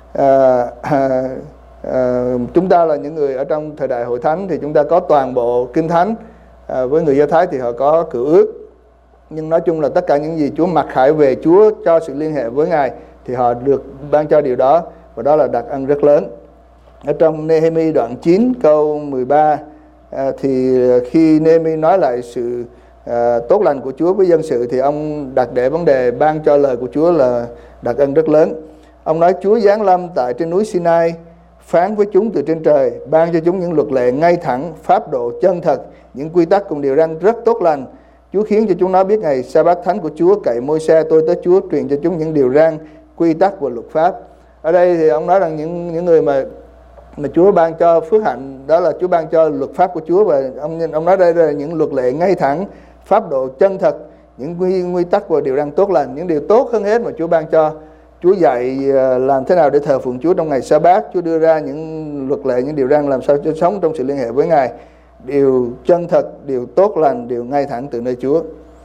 chúng ta là những người ở trong thời đại Hội Thánh thì chúng ta có toàn bộ Kinh Thánh. Với người Do Thái thì họ có Cựu Ước. Nhưng nói chung là tất cả những gì Chúa mặc khải về Chúa cho sự liên hệ với Ngài thì họ được ban cho điều đó. Và đó là đặc ân rất lớn. Ở trong Nê-hê-mi đoạn 9 câu 13 thì khi Nê-hê-mi nói lại sự tốt lành của Chúa với dân sự thì ông đặt để vấn đề ban cho lời của Chúa là đặc ân rất lớn. Ông nói Chúa giáng lâm tại trên núi Sinai, phán với chúng từ trên trời, ban cho chúng những luật lệ ngay thẳng, pháp độ chân thật, những quy tắc cùng điều răn rất tốt lành. Chúa khiến cho chúng nó biết ngày sa-bát thánh của Chúa, cậy Môi-se tôi tới Chúa, truyền cho chúng những điều răn, quy tắc và luật pháp. Ở đây thì ông nói rằng những người mà Chúa ban cho phước hạnh, đó là Chúa ban cho luật pháp của Chúa. Và ông nói đây là những luật lệ ngay thẳng, pháp độ chân thật, những quy tắc và điều răn tốt lành, những điều tốt hơn hết mà Chúa ban cho. Chúa dạy làm thế nào để thờ phượng Chúa trong ngày sa-bát. Chúa đưa ra những luật lệ, những điều răn làm sao cho sống trong sự liên hệ với Ngài. Điều chân thật, điều tốt lành, điều ngay thẳng từ nơi Chúa.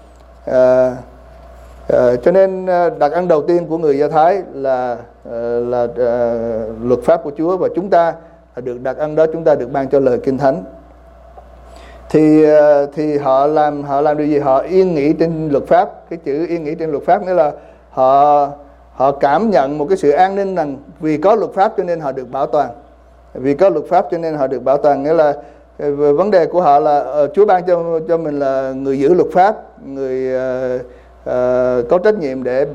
Cho nên đặc ân đầu tiên của người Do Thái là luật pháp của Chúa. Và chúng ta được đặc ân đó, chúng ta được ban cho lời Kinh Thánh. Thì họ làm điều gì? Họ yên nghỉ trên luật pháp. Cái chữ yên nghỉ trên luật pháp nghĩa là họ cảm nhận một cái sự an ninh rằng vì có luật pháp cho nên họ được bảo toàn. Vì có luật pháp cho nên họ được bảo toàn. Nghĩa là vấn đề của họ là Chúa ban cho mình là người giữ luật pháp, người có trách nhiệm để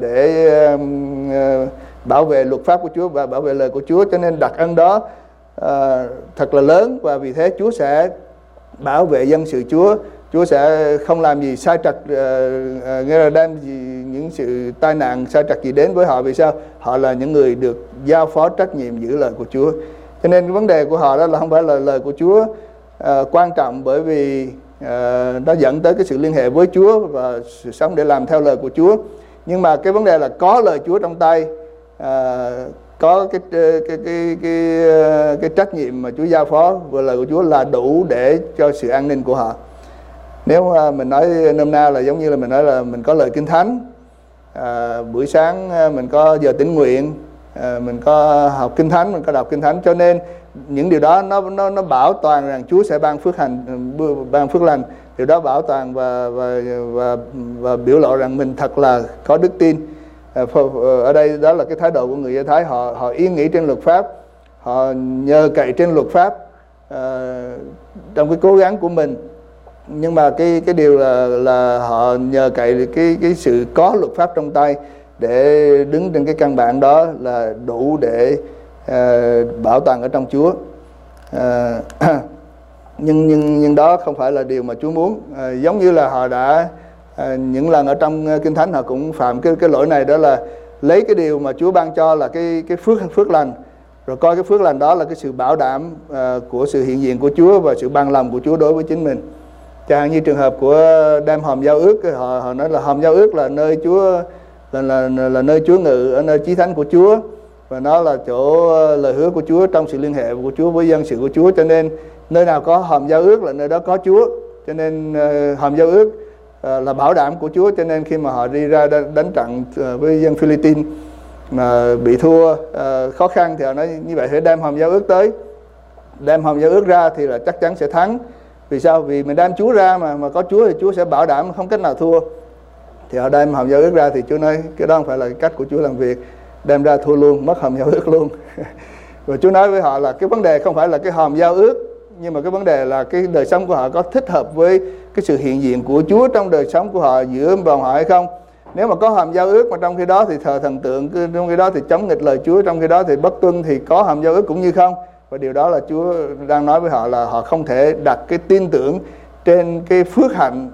bảo vệ luật pháp của Chúa và bảo vệ lời của Chúa. Cho nên đặc ân đó thật là lớn. Và vì thế Chúa sẽ bảo vệ dân sự Chúa Chúa sẽ không làm gì sai trật, nghĩa là đem những sự tai nạn sai trật gì đến với họ. Vì sao? Họ là những người được giao phó trách nhiệm giữ lời của Chúa. Cho nên cái vấn đề của họ đó là không phải là lời của Chúa quan trọng, bởi vì nó dẫn tới cái sự liên hệ với Chúa và sự sống để làm theo lời của Chúa. Nhưng mà cái vấn đề là có lời Chúa trong tay, có cái trách nhiệm mà Chúa giao phó và lời của Chúa là đủ để cho sự an ninh của họ. Nếu mình nói nôm na là giống như là mình nói là mình có lời Kinh Thánh, buổi sáng mình có giờ tĩnh nguyện, mình có học Kinh Thánh, mình có đọc Kinh Thánh, cho nên những điều đó nó bảo toàn rằng Chúa sẽ ban phước lành. Điều đó bảo toàn và biểu lộ rằng mình thật là có đức tin. Ở đây đó là cái thái độ của người Do Thái, họ yên nghĩ trên luật pháp, họ nhờ cậy trên luật pháp trong cái cố gắng của mình. Nhưng mà cái điều là họ nhờ cậy cái sự có luật pháp trong tay để đứng trên cái căn bản đó là đủ để bảo toàn ở trong Chúa. Nhưng đó không phải là điều mà Chúa muốn. Giống như là họ đã những lần ở trong Kinh Thánh họ cũng phạm cái lỗi này, đó là lấy cái điều mà Chúa ban cho là cái phước lành, rồi coi cái phước lành đó là cái sự bảo đảm của sự hiện diện của Chúa và sự ban lòng của Chúa đối với chính mình. Chẳng hạn như trường hợp của đem hòm giao ước, họ nói là hòm giao ước là nơi Chúa là nơi Chúa ngự, ở nơi chí thánh của Chúa, và nó là chỗ lời hứa của Chúa, trong sự liên hệ của Chúa với dân sự của Chúa. Cho nên nơi nào có hòm giao ước là nơi đó có Chúa. Cho nên hòm giao ước là bảo đảm của Chúa. Cho nên khi mà họ đi ra đánh trận với dân Philippines mà bị thua khó khăn thì họ nói như vậy, phải đem hòm giao ước tới, đem hòm giao ước ra thì là chắc chắn sẽ thắng. Vì sao? Vì mình đem Chúa ra mà có Chúa thì Chúa sẽ bảo đảm không cách nào thua. Thì họ đem hòm giao ước ra thì Chúa nói cái đó không phải là cách của Chúa làm việc, đem ra thua luôn, mất hòm giao ước luôn. Và Chúa nói với họ là cái vấn đề không phải là cái hòm giao ước, nhưng mà cái vấn đề là cái đời sống của họ có thích hợp với cái sự hiện diện của Chúa trong đời sống của họ, giữa vòng họ hay không. Nếu mà có hòm giao ước mà trong khi đó thì thờ thần tượng, trong khi đó thì chống nghịch lời Chúa, trong khi đó thì bất tuân, thì có hòm giao ước cũng như không. Và điều đó là Chúa đang nói với họ là họ không thể đặt cái tin tưởng trên cái phước hạnh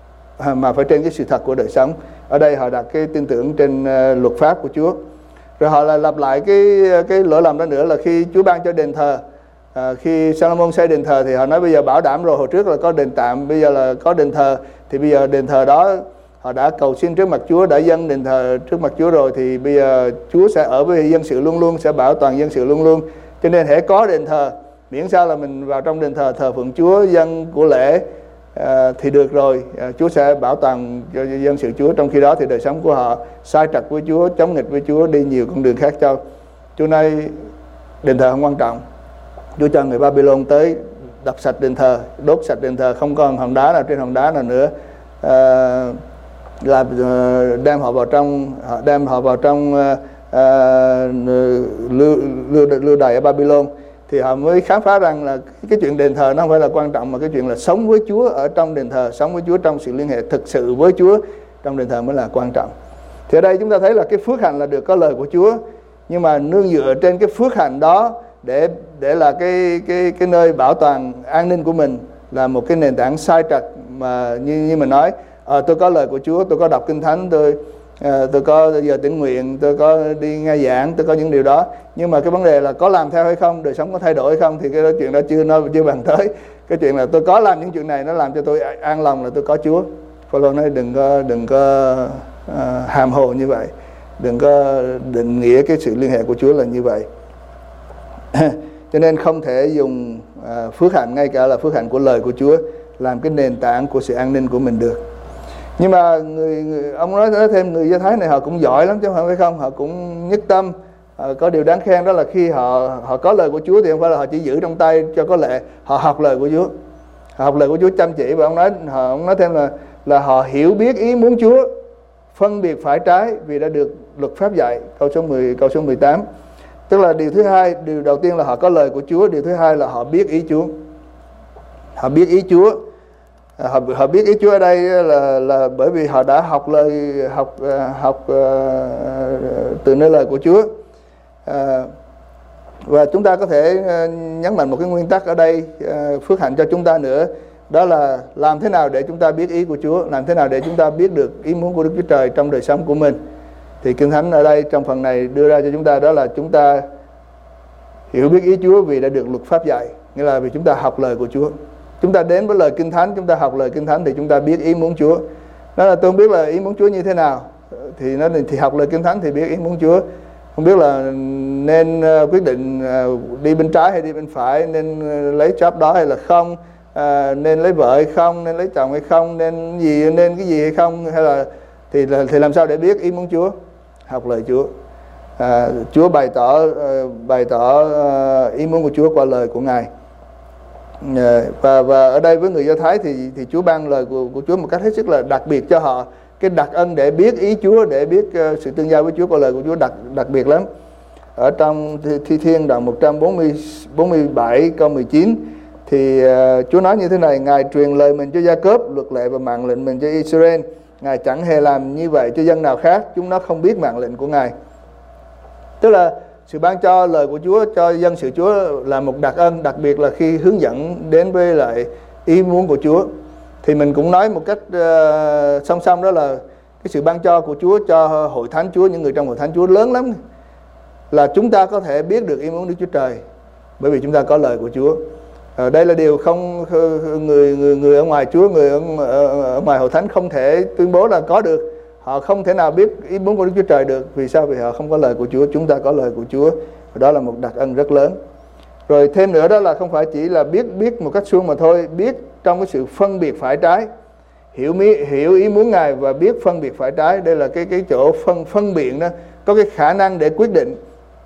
mà phải trên cái sự thật của đời sống. Ở đây họ đặt cái tin tưởng trên luật pháp của Chúa. Rồi họ lại lặp lại cái lỗi lầm đó nữa là khi Chúa ban cho đền thờ, khi Salomon xây đền thờ thì họ nói bây giờ bảo đảm rồi, hồi trước là có đền tạm, bây giờ là có đền thờ, thì bây giờ đền thờ đó họ đã cầu xin trước mặt Chúa, đã dâng đền thờ trước mặt Chúa rồi, thì bây giờ Chúa sẽ ở với dân sự luôn luôn, sẽ bảo toàn dân sự luôn luôn. Cho nên hễ có đền thờ, miễn sao là mình vào trong đền thờ thờ phượng Chúa, dân của lễ thì được rồi, Chúa sẽ bảo toàn cho dân sự Chúa. Trong khi đó thì đời sống của họ sai trật với Chúa, chống nghịch với Chúa, đi nhiều con đường khác cho Chúa. Nói đền thờ không quan trọng. Chúa cho người Babylon tới đập sạch đền thờ, đốt sạch đền thờ, không còn hòn đá nào trên hòn đá nào nữa, đem họ vào trong lưu đày ở Babylon. Thì họ mới khám phá rằng là cái chuyện đền thờ nó không phải là quan trọng, mà cái chuyện là sống với Chúa ở trong đền thờ, sống với Chúa trong sự liên hệ thực sự với Chúa trong đền thờ mới là quan trọng. Thì ở đây chúng ta thấy là cái phước hạnh là được có lời của Chúa, nhưng mà nương dựa trên cái phước hạnh đó để là cái nơi bảo toàn an ninh của mình là một cái nền tảng sai trật. Mà như mình nói, tôi có lời của Chúa, tôi có đọc Kinh Thánh, tôi có giờ tĩnh nguyện, tôi có đi nghe giảng, tôi có những điều đó, nhưng mà cái vấn đề là có làm theo hay không, đời sống có thay đổi hay không, thì cái đó, chuyện đó chưa bàn tới. Cái chuyện là tôi có làm những chuyện này, nó làm cho tôi an lòng là tôi có Chúa. Phaolô nói đừng có hàm hồ như vậy, đừng có định nghĩa cái sự liên hệ của Chúa là như vậy. Cho nên không thể dùng phước hạnh, ngay cả là phước hạnh của lời của Chúa, làm cái nền tảng của sự an ninh của mình được. Nhưng mà ông nói thêm, người Do Thái này họ cũng giỏi lắm chứ không phải không, họ cũng nhất tâm. Có điều đáng khen đó là khi họ có lời của Chúa thì không phải là họ chỉ giữ trong tay cho có lệ, họ học lời của Chúa, họ học lời của Chúa chăm chỉ. Và ông nói thêm là họ hiểu biết ý muốn Chúa, phân biệt phải trái vì đã được luật pháp dạy, câu số 18. Tức là điều thứ hai, điều đầu tiên là họ có lời của Chúa, điều thứ hai là họ biết ý Chúa. Họ biết ý Chúa. Họ biết ý Chúa ở đây là bởi vì họ đã học từ nơi lời của Chúa. Và chúng ta có thể nhấn mạnh một cái nguyên tắc ở đây, phước hạnh cho chúng ta nữa, đó là làm thế nào để chúng ta biết ý của Chúa, làm thế nào để chúng ta biết được ý muốn của Đức Chúa Trời trong đời sống của mình. Thì Kinh Thánh ở đây trong phần này đưa ra cho chúng ta đó là chúng ta hiểu biết ý Chúa vì đã được luật pháp dạy, nghĩa là vì chúng ta học lời của Chúa. Chúng ta đến với lời Kinh Thánh, chúng ta học lời Kinh Thánh thì chúng ta biết ý muốn Chúa. Đó là tôi không biết là ý muốn Chúa như thế nào, thì học lời Kinh Thánh thì biết ý muốn Chúa. Không biết là nên quyết định đi bên trái hay đi bên phải, nên lấy job đó hay là không, nên lấy vợ hay không, nên lấy chồng hay không, nên cái gì hay không, hay là thì làm sao để biết ý muốn Chúa? Học lời Chúa. Chúa bày tỏ ý muốn của Chúa qua lời của Ngài. Và ở đây với người Do Thái thì Chúa ban lời của Chúa một cách hết sức là đặc biệt cho họ, cái đặc ân để biết ý Chúa, để biết sự tương giao với Chúa qua lời của Chúa đặc biệt lắm. Ở trong Thi Thiên đoạn 147 câu 19 thì Chúa nói như thế này: Ngài truyền lời mình cho Gia-cốp, luật lệ và mạng lệnh mình cho Israel. Ngài chẳng hề làm như vậy cho dân nào khác, chúng nó không biết mạng lệnh của Ngài. Tức là sự ban cho lời của Chúa cho dân sự Chúa là một đặc ân, đặc biệt là khi hướng dẫn đến với lại ý muốn của Chúa. Thì mình cũng nói một cách song song, đó là cái sự ban cho của Chúa cho hội thánh Chúa, những người trong hội thánh Chúa lớn lắm, là chúng ta có thể biết được ý muốn Đức Chúa Trời bởi vì chúng ta có lời của Chúa. Đây là điều không người ở ngoài Chúa, người ở ngoài hội thánh không thể tuyên bố là có được. Họ không thể nào biết ý muốn của Đức Chúa Trời được. Vì sao? Vì họ không có lời của Chúa. Chúng ta có lời của Chúa, và đó là một đặc ân rất lớn. Rồi thêm nữa đó là không phải chỉ là biết một cách suông mà thôi, biết trong cái sự phân biệt phải trái, hiểu ý muốn Ngài và biết phân biệt phải trái. Đây là cái chỗ phân biện đó, có cái khả năng để quyết định.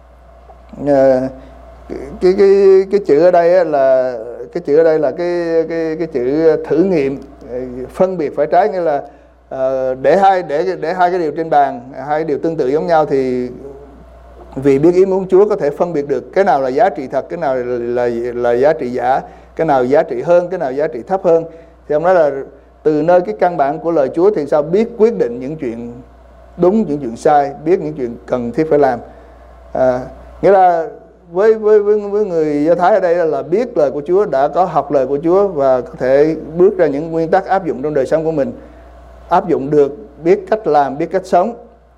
Cái chữ ở đây là cái chữ thử nghiệm, phân biệt phải trái, nghĩa là để hai cái điều trên bàn, hai điều tương tự giống nhau, thì vì biết ý muốn Chúa có thể phân biệt được cái nào là giá trị thật, cái nào là giá trị giả, cái nào giá trị hơn, cái nào giá trị thấp hơn. Thì ông nói là từ nơi cái căn bản của lời Chúa thì sao biết quyết định những chuyện đúng, những chuyện sai, biết những chuyện cần thiết phải làm. Nghĩa là với người Do Thái ở đây là biết lời của Chúa, đã có học lời của Chúa và có thể bước ra những nguyên tắc áp dụng trong đời sống của mình, áp dụng được, biết cách làm, biết cách sống.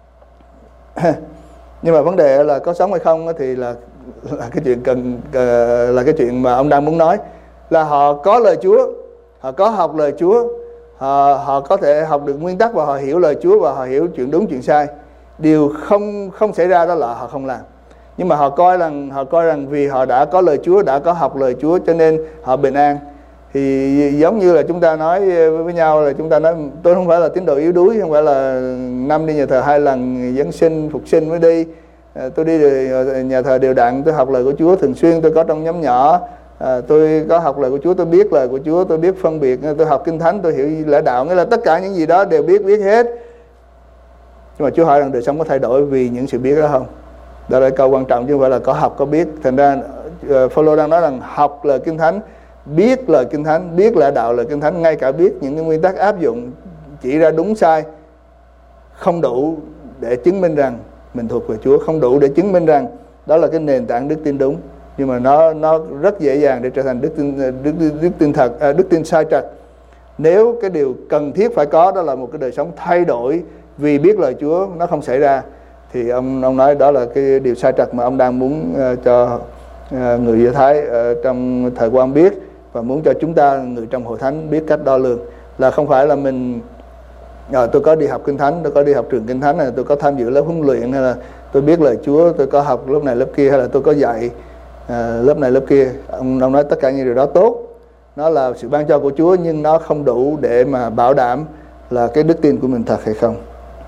Nhưng mà vấn đề là có sống hay không thì là cái chuyện là cái chuyện mà ông đang muốn nói, là họ có lời Chúa, họ có học lời Chúa, họ có thể học được nguyên tắc và họ hiểu lời Chúa và họ hiểu chuyện đúng chuyện sai. Điều không xảy ra đó là họ không làm. Nhưng mà họ coi rằng vì họ đã có lời Chúa, đã có học lời Chúa cho nên họ bình an. Thì giống như là chúng ta nói với nhau là chúng ta nói tôi không phải là tín đồ yếu đuối, không phải là năm đi nhà thờ 2 lần giáng sinh phục sinh mới đi, tôi đi nhà thờ đều đặn, tôi học lời của Chúa thường xuyên, tôi có trong nhóm nhỏ, tôi có học lời của Chúa, tôi biết lời của Chúa, tôi biết phân biệt, tôi học Kinh Thánh, tôi hiểu lẽ đạo. Nghĩa là tất cả những gì đó đều biết hết. Nhưng mà Chúa hỏi rằng đời sống có thay đổi vì những sự biết đó không? Đó là câu quan trọng chứ không phải là có học có biết. Thành ra Phaolô đang nói rằng học lời Kinh Thánh, biết lời Kinh Thánh, biết lẽ đạo lời Kinh Thánh, ngay cả biết những cái nguyên tắc áp dụng chỉ ra đúng sai không đủ để chứng minh rằng mình thuộc về Chúa, không đủ để chứng minh rằng đó là cái nền tảng đức tin đúng. Nhưng mà nó rất dễ dàng để trở thành đức tin sai trật. Nếu cái điều cần thiết phải có đó là một cái đời sống thay đổi vì biết lời Chúa nó không xảy ra, thì ông nói đó là cái điều sai trật mà ông đang muốn cho người Do Thái trong thời của ông biết, và muốn cho chúng ta người trong hội thánh biết cách đo lường. Là không phải là mình tôi có đi học Kinh Thánh, tôi có đi học trường Kinh Thánh, hay tôi có tham dự lớp huấn luyện, hay là tôi biết lời Chúa, tôi có học lớp này lớp kia, hay là tôi có dạy lớp này lớp kia. Ông nói tất cả những điều đó tốt, nó là sự ban cho của Chúa, nhưng nó không đủ để mà bảo đảm là cái đức tin của mình thật hay không.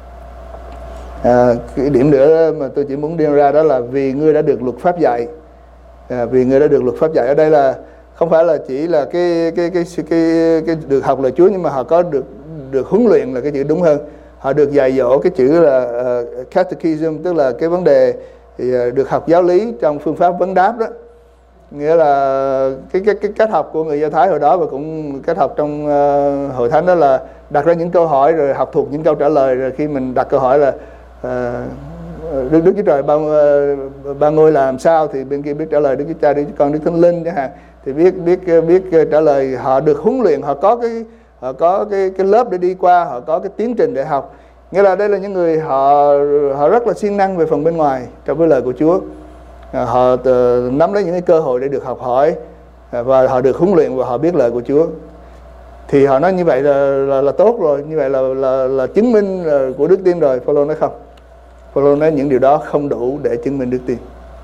Cái điểm nữa mà tôi chỉ muốn đưa ra đó là vì ngươi đã được luật pháp dạy. Vì ngươi đã được luật pháp dạy ở đây là không phải là chỉ là cái được học lời Chúa, nhưng mà họ có được huấn luyện là cái chữ đúng hơn. Họ được dạy dỗ, cái chữ là catechism, tức là cái vấn đề thì được học giáo lý trong phương pháp vấn đáp đó. Nghĩa là cái cách học của người Do Thái hồi đó và cũng cách học trong hội thánh đó là đặt ra những câu hỏi rồi học thuộc những câu trả lời, rồi khi mình đặt câu hỏi là Đức Chúa Trời ba ngôi là làm sao, thì bên kia biết trả lời Đức Chúa Cha, Đức Chúa Con, Đức Thánh Linh chẳng hạn. thì biết trả lời. Họ được huấn luyện, họ có cái lớp để đi qua, họ có cái tiến trình để học. Nghĩa là đây là những người họ rất là siêng năng về phần bên ngoài trong cái lời của Chúa. Họ nắm lấy những cái cơ hội để được học hỏi, và họ được huấn luyện và họ biết lời của Chúa. Thì họ nói như vậy là tốt rồi, như vậy là chứng minh của đức tin rồi. Phaolô nói không. Phaolô nói những điều đó không đủ để chứng minh đức tin.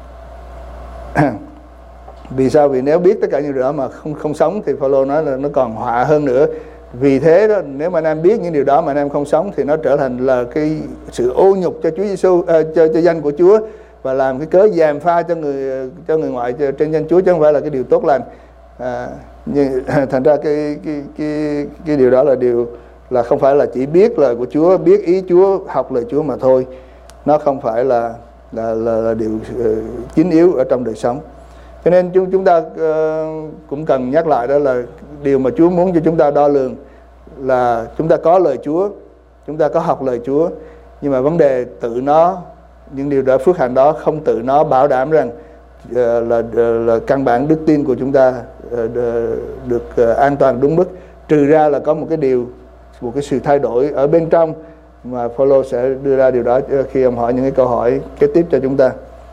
Vì sao? Vì nếu biết tất cả những điều đó mà không sống thì Phaolô nói là nó còn họa hơn nữa. Vì thế đó, nếu mà anh em biết những điều đó mà anh em không sống thì nó trở thành là cái sự ô nhục cho Chúa Giêsu, cho danh của Chúa, và làm cái cớ gièm pha cho người ngoại trên danh Chúa, chứ không phải là cái điều tốt lành. Nhưng thành ra cái điều đó là điều là không phải là chỉ biết lời của Chúa, biết ý Chúa, học lời Chúa mà thôi. Nó không phải là điều chính yếu ở trong đời sống. Cho nên chúng ta cũng cần nhắc lại, đó là điều mà Chúa muốn cho chúng ta đo lường là chúng ta có lời Chúa, chúng ta có học lời Chúa, nhưng mà vấn đề tự nó, những điều đó, phước hạnh đó không tự nó bảo đảm rằng là căn bản đức tin của chúng ta được an toàn đúng mức, trừ ra là có một cái sự thay đổi ở bên trong, mà Phaolô sẽ đưa ra điều đó khi ông hỏi những cái câu hỏi kế tiếp cho chúng ta.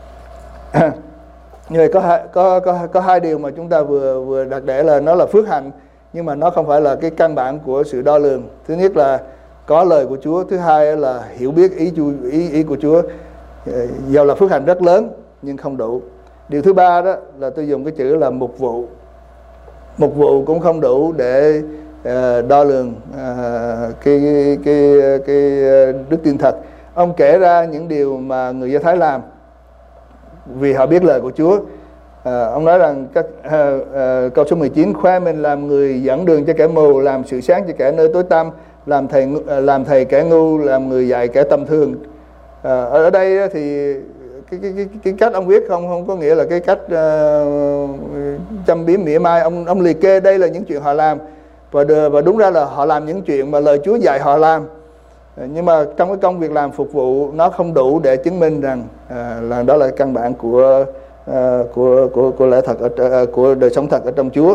Như vậy có hai điều mà chúng ta vừa đặt để là nó là phước hạnh, nhưng mà nó không phải là cái căn bản của sự đo lường. Thứ nhất là có lời của Chúa, thứ hai là hiểu biết ý của Chúa. Dầu là phước hạnh rất lớn nhưng không đủ. Điều thứ ba đó là tôi dùng cái chữ là mục vụ. Mục vụ cũng không đủ để đo lường cái đức tin thật. Ông kể ra những điều mà người Do Thái làm vì họ biết lời của Chúa. Ông nói rằng câu số 19, khoe mình làm người dẫn đường cho kẻ mù, làm sự sáng cho kẻ nơi tối tăm, làm thầy kẻ ngu, làm người dạy kẻ tầm thường. Ở đây thì cái cách ông viết không có nghĩa là cái cách châm biếm mỉa mai. Ông liệt kê đây là những chuyện họ làm, và đúng ra là họ làm những chuyện mà lời Chúa dạy họ làm. Nhưng mà trong cái công việc làm phục vụ, nó không đủ để chứng minh rằng là đó là căn bản của lẽ thật, của đời sống thật ở trong Chúa.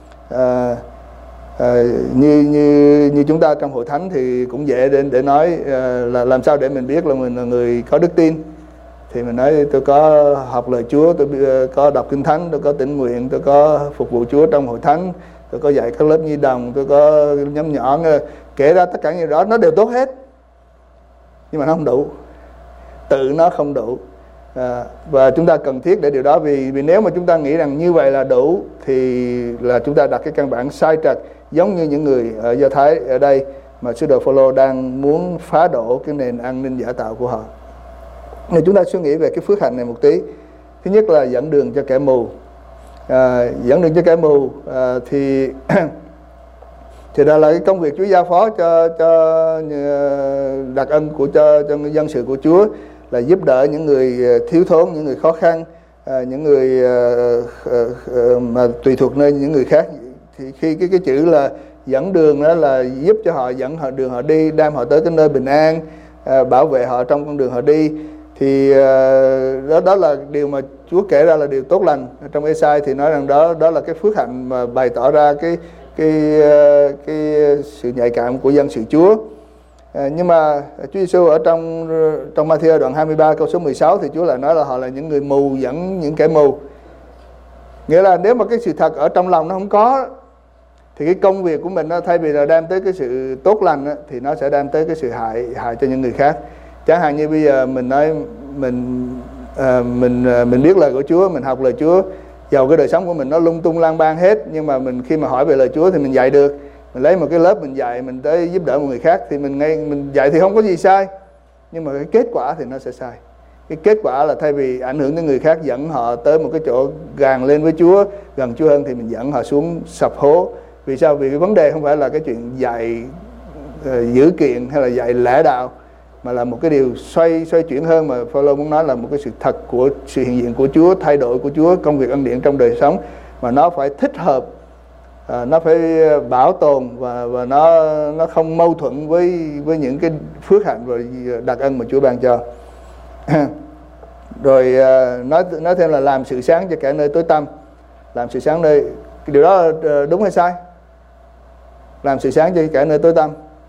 Như chúng ta trong hội thánh thì cũng dễ để nói là làm sao để mình biết là mình là người có đức tin. Thì mình nói tôi có học lời Chúa, tôi có đọc kinh thánh, tôi có tín nguyện, tôi có phục vụ Chúa trong hội thánh, tôi có dạy các lớp nhi đồng, tôi có nhóm nhỏ, kể ra tất cả những đó nó đều tốt hết, nhưng mà nó không đủ, tự nó không đủ. Và chúng ta cần thiết để điều đó, vì nếu mà chúng ta nghĩ rằng như vậy là đủ thì là chúng ta đặt cái căn bản sai trật, giống như những người ở Do Thái ở đây mà sứ đồ Phaolô đang muốn phá đổ cái nền an ninh giả tạo của họ. Nên chúng ta suy nghĩ về cái phước hạnh này một tí. Thứ nhất là dẫn đường cho kẻ mù. Dẫn đường cho kẻ mù thì đó là cái công việc Chúa giao phó cho đặc ân cho dân sự của Chúa, là giúp đỡ những người thiếu thốn, những người khó khăn, những người mà tùy thuộc nơi những người khác. Thì khi cái chữ là dẫn đường đó là giúp cho họ, dẫn họ đường họ đi, đem họ tới cái nơi bình an, bảo vệ họ trong con đường họ đi. Thì đó là điều mà Chúa kể ra là điều tốt lành. Trong Ê-sai thì nói rằng đó là cái phước hạnh mà bày tỏ ra cái sự nhạy cảm của dân sự Chúa. Nhưng mà Chúa Giêsu ở trong Ma-thi-ơ đoạn 23 câu số 16 thì Chúa lại nói là họ là những người mù dẫn những kẻ mù. Nghĩa là nếu mà cái sự thật ở trong lòng nó không có, thì cái công việc của mình nó thay vì là đem tới cái sự tốt lành thì nó sẽ đem tới cái sự hại cho những người khác. Chẳng hạn như bây giờ mình nói mình biết lời của Chúa, mình học lời Chúa, dầu cái đời sống của mình nó lung tung lang bang hết, nhưng mà mình khi mà hỏi về lời Chúa thì mình dạy được. Mình lấy một cái lớp mình dạy, mình tới giúp đỡ một người khác thì mình dạy thì không có gì sai, nhưng mà cái kết quả thì nó sẽ sai. Cái kết quả là thay vì ảnh hưởng đến người khác, dẫn họ tới một cái chỗ gàn lên với Chúa, gần Chúa hơn, thì mình dẫn họ xuống sập hố. Vì sao? Vì cái vấn đề không phải là cái chuyện dạy dữ kiện hay là dạy lẽ đạo, mà là một cái điều xoay chuyển hơn mà Phaolô muốn nói là một cái sự thật của sự hiện diện của Chúa, thay đổi của Chúa, công việc ân điển trong đời sống, mà nó phải thích hợp, nó phải bảo tồn và nó không mâu thuẫn với những cái phước hạnh và đặc ân mà Chúa ban cho. Rồi nói thêm là làm sự sáng cho kẻ nơi tối tăm. Làm sự sáng nơi Điều đó là đúng hay sai? Làm sự sáng cho cả nơi tối tăm.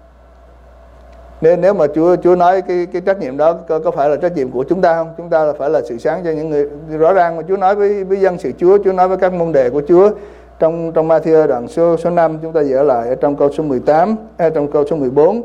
Nếu mà Chúa nói cái trách nhiệm đó có phải là trách nhiệm của chúng ta không? Chúng ta là phải là sự sáng cho những người. Rõ ràng mà Chúa nói với dân sự Chúa nói với các môn đệ của Chúa trong Ma-thi-ơ đoạn số 5, chúng ta dở lại ở trong câu số 18, trong câu số 14.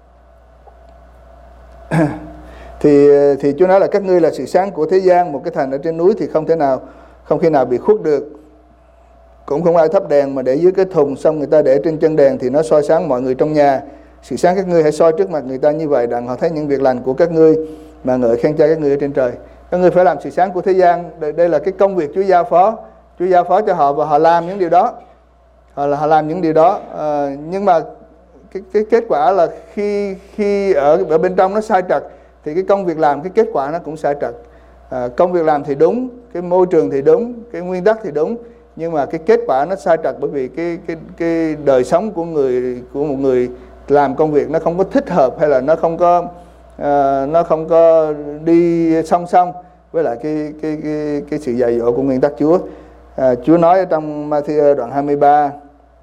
Thì Chúa nói là các ngươi là sự sáng của thế gian, một cái thành ở trên núi thì không khi nào bị khuất được. Cũng không ai thắp đèn mà để dưới cái thùng, xong người ta để trên chân đèn thì nó soi sáng mọi người trong nhà. Sự sáng các ngươi hãy soi trước mặt người ta, như vậy đặng họ thấy những việc lành của các ngươi mà ngợi khen Cha các ngươi ở trên trời. Các ngươi phải làm sự sáng của thế gian. Đây là cái công việc Chúa giao phó. Chúa giao phó cho họ và họ làm những điều đó. Họ làm những điều đó. Nhưng mà cái kết quả là khi ở bên trong nó sai trật thì cái công việc làm, cái kết quả nó cũng sai trật. Công việc làm thì đúng, cái môi trường thì đúng, cái nguyên tắc thì đúng, nhưng mà cái kết quả nó sai trật bởi vì cái đời sống của một người làm công việc nó không có thích hợp, hay là nó không có đi song song với lại cái sự dạy dỗ của nguyên tắc Chúa. Chúa nói ở trong Ma-thi-ơ đoạn 23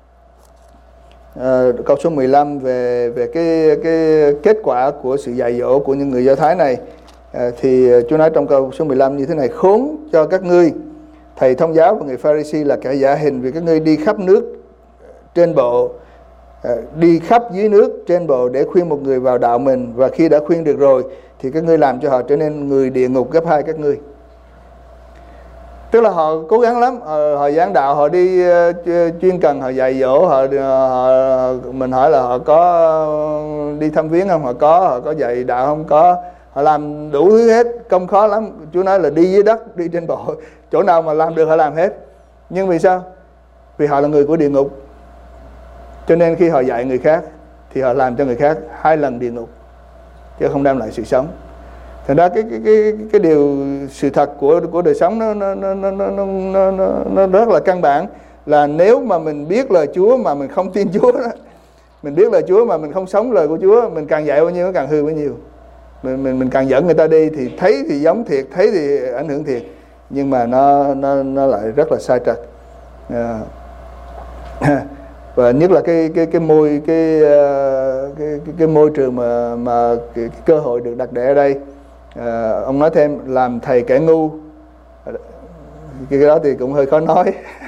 câu số 15 về cái kết quả của sự dạy dỗ của những người Do Thái này. Thì Chúa nói trong câu số 15 như thế này: khốn cho các ngươi thầy thông giáo và người Pha-ri-si là kẻ giả hình, vì các ngươi đi khắp nước trên bộ, đi khắp dưới nước trên bộ để khuyên một người vào đạo mình, và khi đã khuyên được rồi thì các ngươi làm cho họ trở nên người địa ngục gấp 2 các ngươi. Tức là họ cố gắng lắm, họ giảng đạo, họ đi chuyên cần, họ dạy dỗ, mình hỏi là họ có đi thăm viếng không? Họ có dạy đạo không? Có. Họ làm đủ thứ hết, công khó lắm. Chúa nói là đi dưới đất, đi trên bộ, chỗ nào mà làm được họ làm hết. Nhưng vì sao? Vì họ là người của địa ngục. Cho nên khi họ dạy người khác thì họ làm cho người khác 2 lần địa ngục, chứ không đem lại sự sống. Thành ra cái điều sự thật của đời sống nó rất là căn bản, là nếu mà mình biết lời Chúa mà mình không tin Chúa đó, mình biết lời Chúa mà mình không sống lời của Chúa, mình càng dạy bao nhiêu nó càng hư bấy nhiêu. Mình càng dẫn người ta đi thì thấy thì giống thiệt, thấy thì ảnh hưởng thiệt, nhưng mà nó lại rất là sai trật. Và nhất là cái môi trường mà cái cơ hội được đặt để ở đây. Ông nói thêm làm thầy kẻ ngu, cái đó thì cũng hơi khó nói.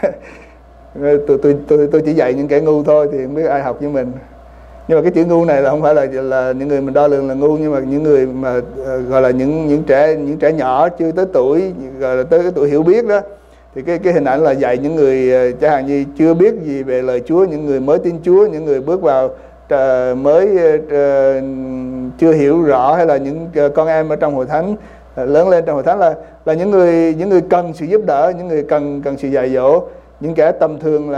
tôi chỉ dạy những kẻ ngu thôi, thì không biết ai học với mình. Nhưng mà cái chữ ngu này là không phải là những người mình đo lường là ngu, nhưng mà những người mà gọi là những trẻ nhỏ chưa tới tuổi, gọi là tới cái tuổi hiểu biết đó, thì cái hình ảnh là dạy những người chẳng hạn như chưa biết gì về lời Chúa, những người mới tin Chúa, những người bước vào mới chưa hiểu rõ, hay là những con em ở trong hội thánh, lớn lên trong hội thánh, là những người cần sự giúp đỡ, những người cần sự dạy dỗ. Những kẻ tầm thường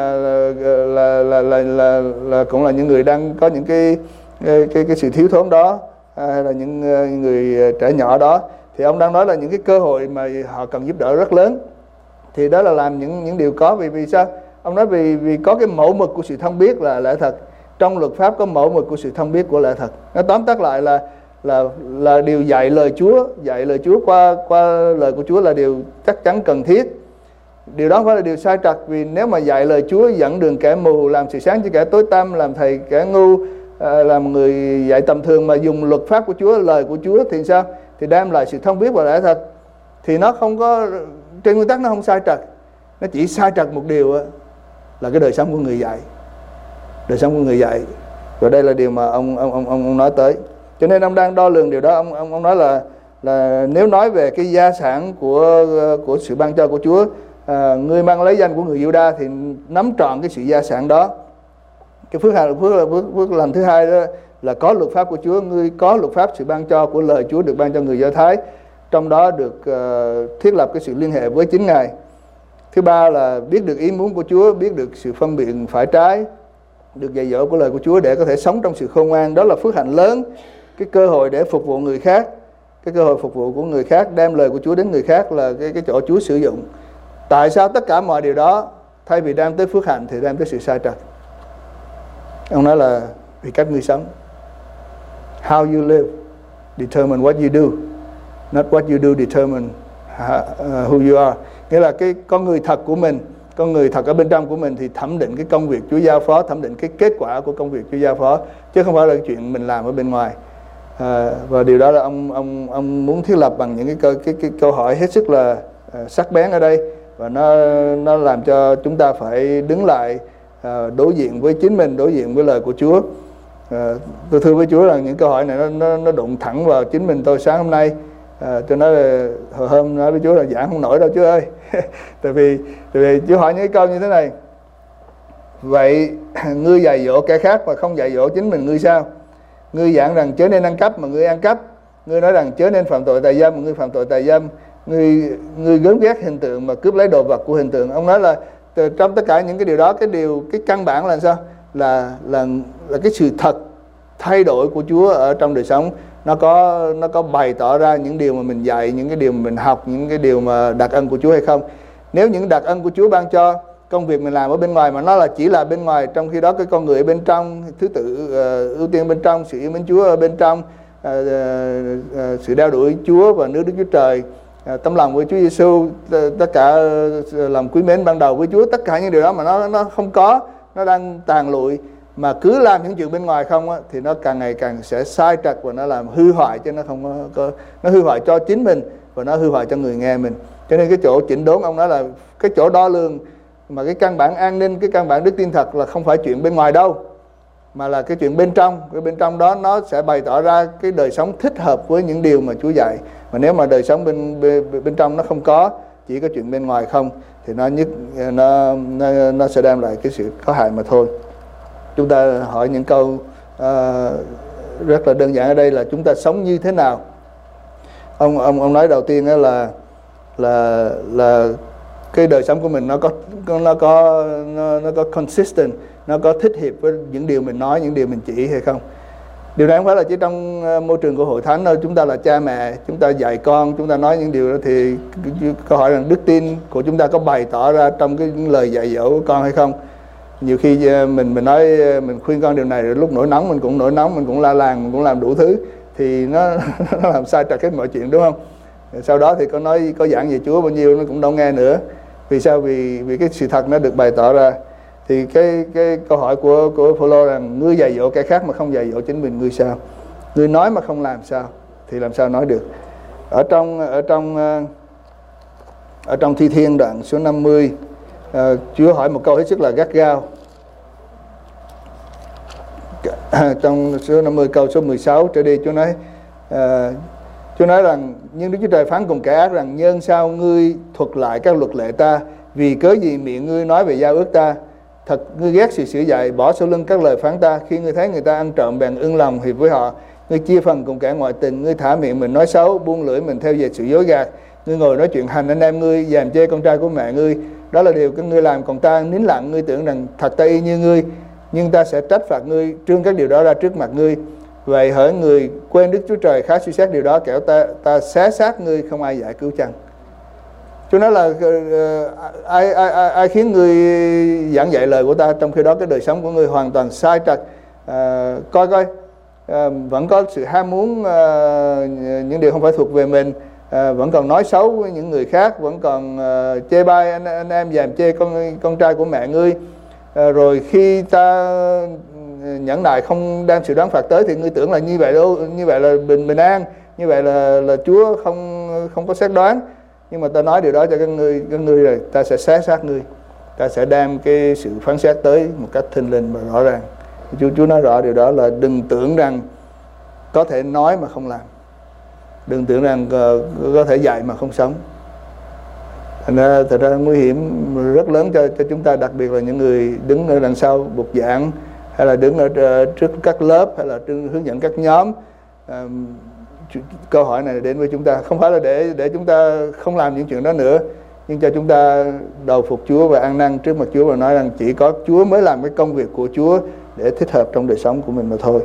là cũng là những người đang có những cái sự thiếu thốn đó, hay là những người trẻ nhỏ đó. Thì ông đang nói là những cái cơ hội mà họ cần giúp đỡ rất lớn. Thì đó là làm những điều có. Vì sao? Ông nói vì có cái mẫu mực của sự thông biết là lẽ thật. Trong luật pháp có mẫu mực của sự thông biết của lẽ thật. Nó tóm tắt lại là điều dạy lời Chúa qua lời của Chúa là điều chắc chắn cần thiết. Điều đó không phải là điều sai trật, vì nếu mà dạy lời Chúa dẫn đường kẻ mù, làm sự sáng cho kẻ tối tăm, làm thầy kẻ ngu, làm người dạy tầm thường mà dùng luật pháp của Chúa, lời của Chúa thì sao? Thì đem lại sự thông biết và lẽ thật. Thì nó không có, trên nguyên tắc nó không sai trật. Nó chỉ sai trật một điều là cái đời sống của người dạy. Đời sống của người dạy. Và đây là điều mà ông nói tới. Cho nên ông đang đo lường điều đó. Ông nói là nếu nói về cái gia sản của sự ban cho của Chúa, người mang lấy danh của người Giu-đa thì nắm trọn cái sự gia sản đó. Cái phước lành thứ hai đó là có luật pháp của Chúa. Ngươi có luật pháp, sự ban cho của lời Chúa được ban cho người Do Thái, trong đó được thiết lập cái sự liên hệ với chính Ngài. Thứ ba là biết được ý muốn của Chúa, biết được sự phân biệt phải trái, được dạy dỗ của lời của Chúa để có thể sống trong sự khôn ngoan. Đó là phước hạnh lớn, cái cơ hội để phục vụ người khác. Cái cơ hội phục vụ của người khác, đem lời của Chúa đến người khác là cái chỗ Chúa sử dụng. Tại sao tất cả mọi điều đó thay vì đem tới phước hạnh thì đem tới sự sai trật? Ông nói là vì cách ngươi sống. How you live determine what you do, not what you do determine who you are. Nghĩa là cái con người thật của mình, con người thật ở bên trong của mình thì thẩm định cái công việc Chúa giao phó, thẩm định cái kết quả của công việc Chúa giao phó, chứ không phải là chuyện mình làm ở bên ngoài. Và điều đó là ông muốn thiết lập bằng những cái câu hỏi hết sức là sắc bén ở đây, và nó làm cho chúng ta phải đứng lại, đối diện với chính mình, đối diện với lời của Chúa. Tôi thưa với Chúa là những câu hỏi này nó đụng thẳng vào chính mình tôi sáng hôm nay. Tôi nói là hồi hôm nói với Chúa là giảng không nổi đâu Chúa ơi. tại vì Chúa hỏi những cái câu như thế này: vậy ngươi dạy dỗ kẻ khác mà không dạy dỗ chính mình ngươi sao? Ngươi giảng rằng chớ nên ăn cắp mà ngươi ăn cắp, ngươi nói rằng chớ nên phạm tội tà dâm mà ngươi phạm tội tà dâm, ngươi gớm ghét hình tượng mà cướp lấy đồ vật của hình tượng. Ông nói là trong tất cả những cái điều đó, cái căn bản là sao? Là cái sự thật thay đổi của Chúa ở trong đời sống. Nó có bày tỏ ra những điều mà mình dạy, những cái điều mà mình học, những cái điều mà đặc ân của Chúa hay không. Nếu những đặc ân của Chúa ban cho công việc mình làm ở bên ngoài mà nó là chỉ là bên ngoài, trong khi đó cái con người ở bên trong, thứ tự ưu tiên bên trong, sự yêu mến Chúa ở bên trong, sự đeo đuổi Chúa và nước Đức Chúa Trời, tấm lòng với Chúa Giêsu, tất cả lòng quý mến ban đầu với Chúa, tất cả những điều đó mà nó không có, nó đang tàn lụi, mà cứ làm những chuyện bên ngoài không á, thì nó càng ngày càng sẽ sai trật và nó làm hư hoại, chứ nó không có nó hư hoại cho chính mình và nó hư hoại cho người nghe mình. Cho nên cái chỗ chỉnh đốn ông nói là cái chỗ đo lường mà cái căn bản an ninh, cái căn bản đức tin thật là không phải chuyện bên ngoài đâu, mà là cái chuyện bên trong. Cái bên trong đó nó sẽ bày tỏ ra cái đời sống thích hợp với những điều mà Chúa dạy. Mà nếu mà đời sống bên trong nó không có, chỉ có chuyện bên ngoài không, thì nó sẽ đem lại cái sự có hại mà thôi. Chúng ta hỏi những câu rất là đơn giản ở đây là chúng ta sống như thế nào. Ông nói đầu tiên là cái đời sống của mình nó có consistent, nó có thích hợp với những điều mình nói, những điều mình chỉ hay không. Điều này không phải là chỉ trong môi trường của hội thánh đâu. Chúng ta là cha mẹ, chúng ta dạy con, chúng ta nói những điều đó, thì câu hỏi rằng đức tin của chúng ta có bày tỏ ra trong cái lời dạy dỗ của con hay không. Nhiều khi mình nói, mình khuyên con điều này, rồi lúc nổi nóng mình cũng nổi nóng, mình cũng la làng, mình cũng làm đủ thứ, thì nó làm sai trật hết mọi chuyện, đúng không? Sau đó thì có giảng về Chúa bao nhiêu nó cũng đâu nghe nữa. Vì sao? Vì cái sự thật nó được bày tỏ ra. Thì cái câu hỏi của Phaolô rằng ngươi dạy dỗ kẻ khác mà không dạy dỗ chính mình ngươi sao? Ngươi nói mà không làm sao? Thì làm sao nói được? Ở trong Thi Thiên đoạn số 50, Chúa hỏi một câu hết sức là gắt gao. Trong số 50 câu số 16 trở đi, Chúa nói rằng: nhưng Đức Chúa Trời phán cùng kẻ ác rằng, nhân sao ngươi thuật lại các luật lệ ta, vì cớ gì miệng ngươi nói về giao ước ta? Thật ngươi ghét sự sửa dạy, bỏ sau lưng các lời phán ta. Khi ngươi thấy người ta ăn trộm bèn ưng lòng hiệp với họ. Ngươi chia phần cùng kẻ ngoại tình, ngươi thả miệng mình nói xấu, buông lưỡi mình theo về sự dối gạt. Ngươi ngồi nói chuyện hành anh em ngươi, dàm chê con trai của mẹ ngươi. Đó là điều các ngươi làm, còn ta nín lặng. Ngươi tưởng rằng thật ta y như ngươi, nhưng ta sẽ trách phạt ngươi, trương các điều đó ra trước mặt ngươi. Vậy hỡi người quên Đức Chúa Trời, khá suy xét điều đó, kẻo ta xé xác ngươi, không ai giải cứu chăng. Chúa nói là ai khiến ngươi giảng dạy lời của ta, trong khi đó cái đời sống của ngươi hoàn toàn sai trật. Coi vẫn có sự ham muốn những điều không phải thuộc về mình, vẫn còn nói xấu với những người khác, vẫn còn chê bai anh em, dàm chê con trai của mẹ ngươi. Rồi khi ta nhẫn nại không đem sự đoán phạt tới, thì ngươi tưởng là như vậy là bình an, như vậy là Chúa không có xét đoán. Nhưng mà ta nói điều đó cho các ngươi rồi, ta sẽ xé xác ngươi, ta sẽ đem cái sự phán xét tới một cách thinh linh và rõ ràng. Chúa nói rõ điều đó là đừng tưởng rằng có thể nói mà không làm, đừng tưởng rằng có thể dạy mà không sống. Thật ra nguy hiểm rất lớn cho chúng ta, đặc biệt là những người đứng ở đằng sau bục giảng, hay là đứng ở trước các lớp, hay là hướng dẫn các nhóm. Câu hỏi này đến với chúng ta không phải là để chúng ta không làm những chuyện đó nữa, nhưng cho chúng ta đầu phục Chúa và ăn năn trước mặt Chúa, và nói rằng chỉ có Chúa mới làm cái công việc của Chúa để thích hợp trong đời sống của mình mà thôi.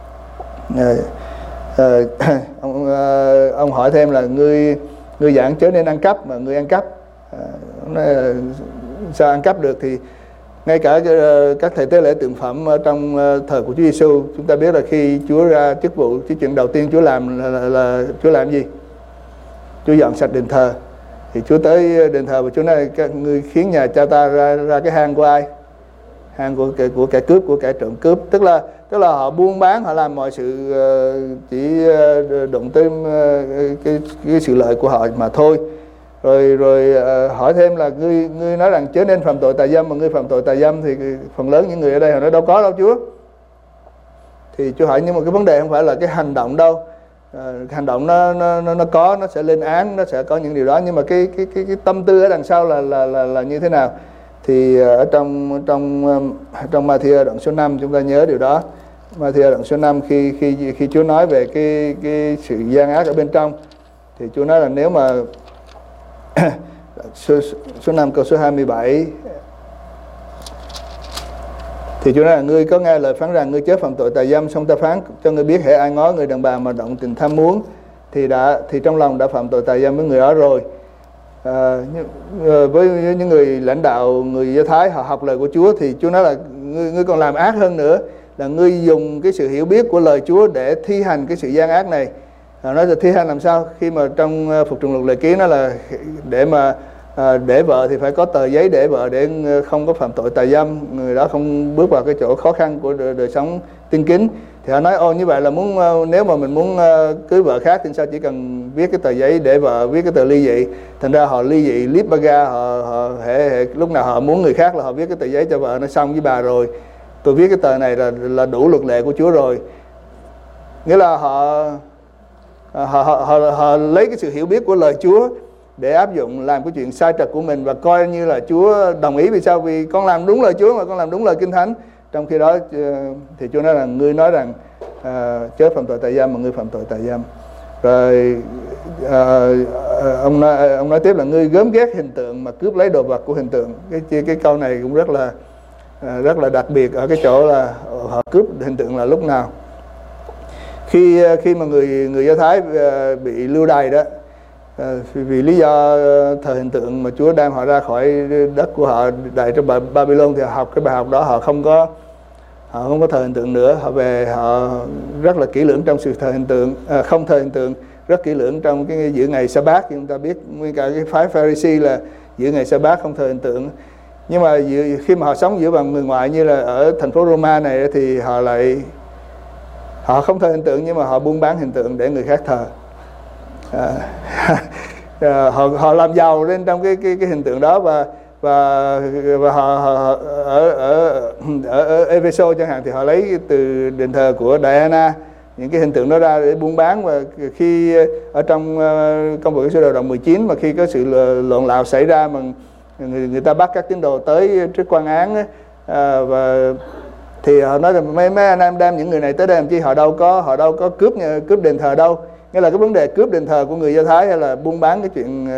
Ông hỏi thêm là ngươi giảng chớ nên ăn cắp mà ngươi ăn cắp. Sao ăn cắp được? Thì ngay cả các thầy tế lễ tượng phẩm ở trong thời của Chúa Giêsu, chúng ta biết là khi Chúa ra chức vụ, cái chuyện đầu tiên Chúa làm là Chúa làm gì? Chúa dọn sạch đền thờ. Thì Chúa tới đền thờ và Chúa nói các ngươi khiến nhà cha ta ra cái hang của ai? Hang của kẻ cướp, của kẻ trộm cướp. Tức là họ buôn bán, họ làm mọi sự chỉ đụng tới cái sự lợi của họ mà thôi. Rồi hỏi thêm là ngươi nói rằng chớ nên phạm tội tà dâm, mà ngươi phạm tội tà dâm, thì phần lớn những người ở đây họ nói đâu có đâu Chúa. Thì Chúa hỏi nhưng mà cái vấn đề không phải là cái hành động đâu. Hành động nó có, nó sẽ lên án, nó sẽ có những điều đó, nhưng mà cái tâm tư ở đằng sau là như thế nào? Thì ở trong Ma-thi-ơ đoạn số 5 chúng ta nhớ điều đó. Ma-thi-ơ đoạn số 5 khi Chúa nói về cái sự gian ác ở bên trong, thì Chúa nói là nếu mà số 5 câu số 27, thì Chúa nói là ngươi có nghe lời phán rằng ngươi chớ phạm tội tà dâm, xong ta phán cho ngươi biết hễ ai ngó người đàn bà mà động tình tham muốn thì trong lòng đã phạm tội tà dâm với người đó rồi. Với những người lãnh đạo người Do Thái họ học lời của Chúa, thì Chúa nói là ngươi còn làm ác hơn nữa, là ngươi dùng cái sự hiểu biết của lời Chúa để thi hành cái sự gian ác này. Nói là thi hành làm sao? Khi mà trong Phục Trùng Luật Lệ Ký nó là để vợ thì phải có tờ giấy để vợ, để không có phạm tội tà dâm, người đó không bước vào cái chỗ khó khăn của đời sống tiên kính. Thì họ nói như vậy là nếu mà mình muốn cưới vợ khác thì sao chỉ cần viết cái tờ giấy để vợ, viết cái tờ ly dị. Thành ra họ ly dị Lipaga, họ lúc nào họ muốn người khác là họ viết cái tờ giấy cho vợ, nó xong với bà rồi, tôi viết cái tờ này là đủ luật lệ của Chúa rồi. Nghĩa là họ lấy cái sự hiểu biết của lời Chúa để áp dụng làm cái chuyện sai trật của mình, và coi như là Chúa đồng ý. Vì sao? Vì con làm đúng lời Chúa mà, con làm đúng lời Kinh Thánh. Trong khi đó thì Chúa nói là ngươi nói rằng chớ phạm tội tà dâm, mà ngươi phạm tội tà dâm. Rồi ông nói tiếp là ngươi gớm ghét hình tượng mà cướp lấy đồ vật của hình tượng. Cái câu này cũng rất là đặc biệt ở cái chỗ là họ cướp hình tượng là lúc nào? Khi mà người Do Thái bị lưu đày đó, vì lý do thờ hình tượng mà Chúa đem họ ra khỏi đất của họ, đày cho Babylon, thì họ học cái bài học đó, họ không có thờ hình tượng nữa. Họ về, họ rất là kỹ lưỡng trong sự thờ hình tượng, không thờ hình tượng, rất kỹ lưỡng trong cái giữ ngày Sa-bát. Chúng ta biết nguyên cả cái phái Pharisee là giữ ngày Sa-bát, không thờ hình tượng. Nhưng mà khi mà họ sống giữa bằng người ngoại như là ở thành phố Roma này, thì họ không thờ hình tượng, nhưng mà họ buôn bán hình tượng để người khác thờ. Họ làm giàu lên trong cái hình tượng đó, và họ ở Epheso chẳng hạn, thì họ lấy từ đền thờ của Diana những cái hình tượng đó ra để buôn bán. Và khi ở trong Công vụ các sứ đồ đoạn 19 mà khi có sự lộn lạo xảy ra mà người ta bắt các tín đồ tới trước quan án và thì họ nói là mấy anh em đem những người này tới đây làm chi, họ đâu có cướp đền thờ đâu. Nghĩa là cái vấn đề cướp đền thờ của người Do Thái hay là buôn bán cái chuyện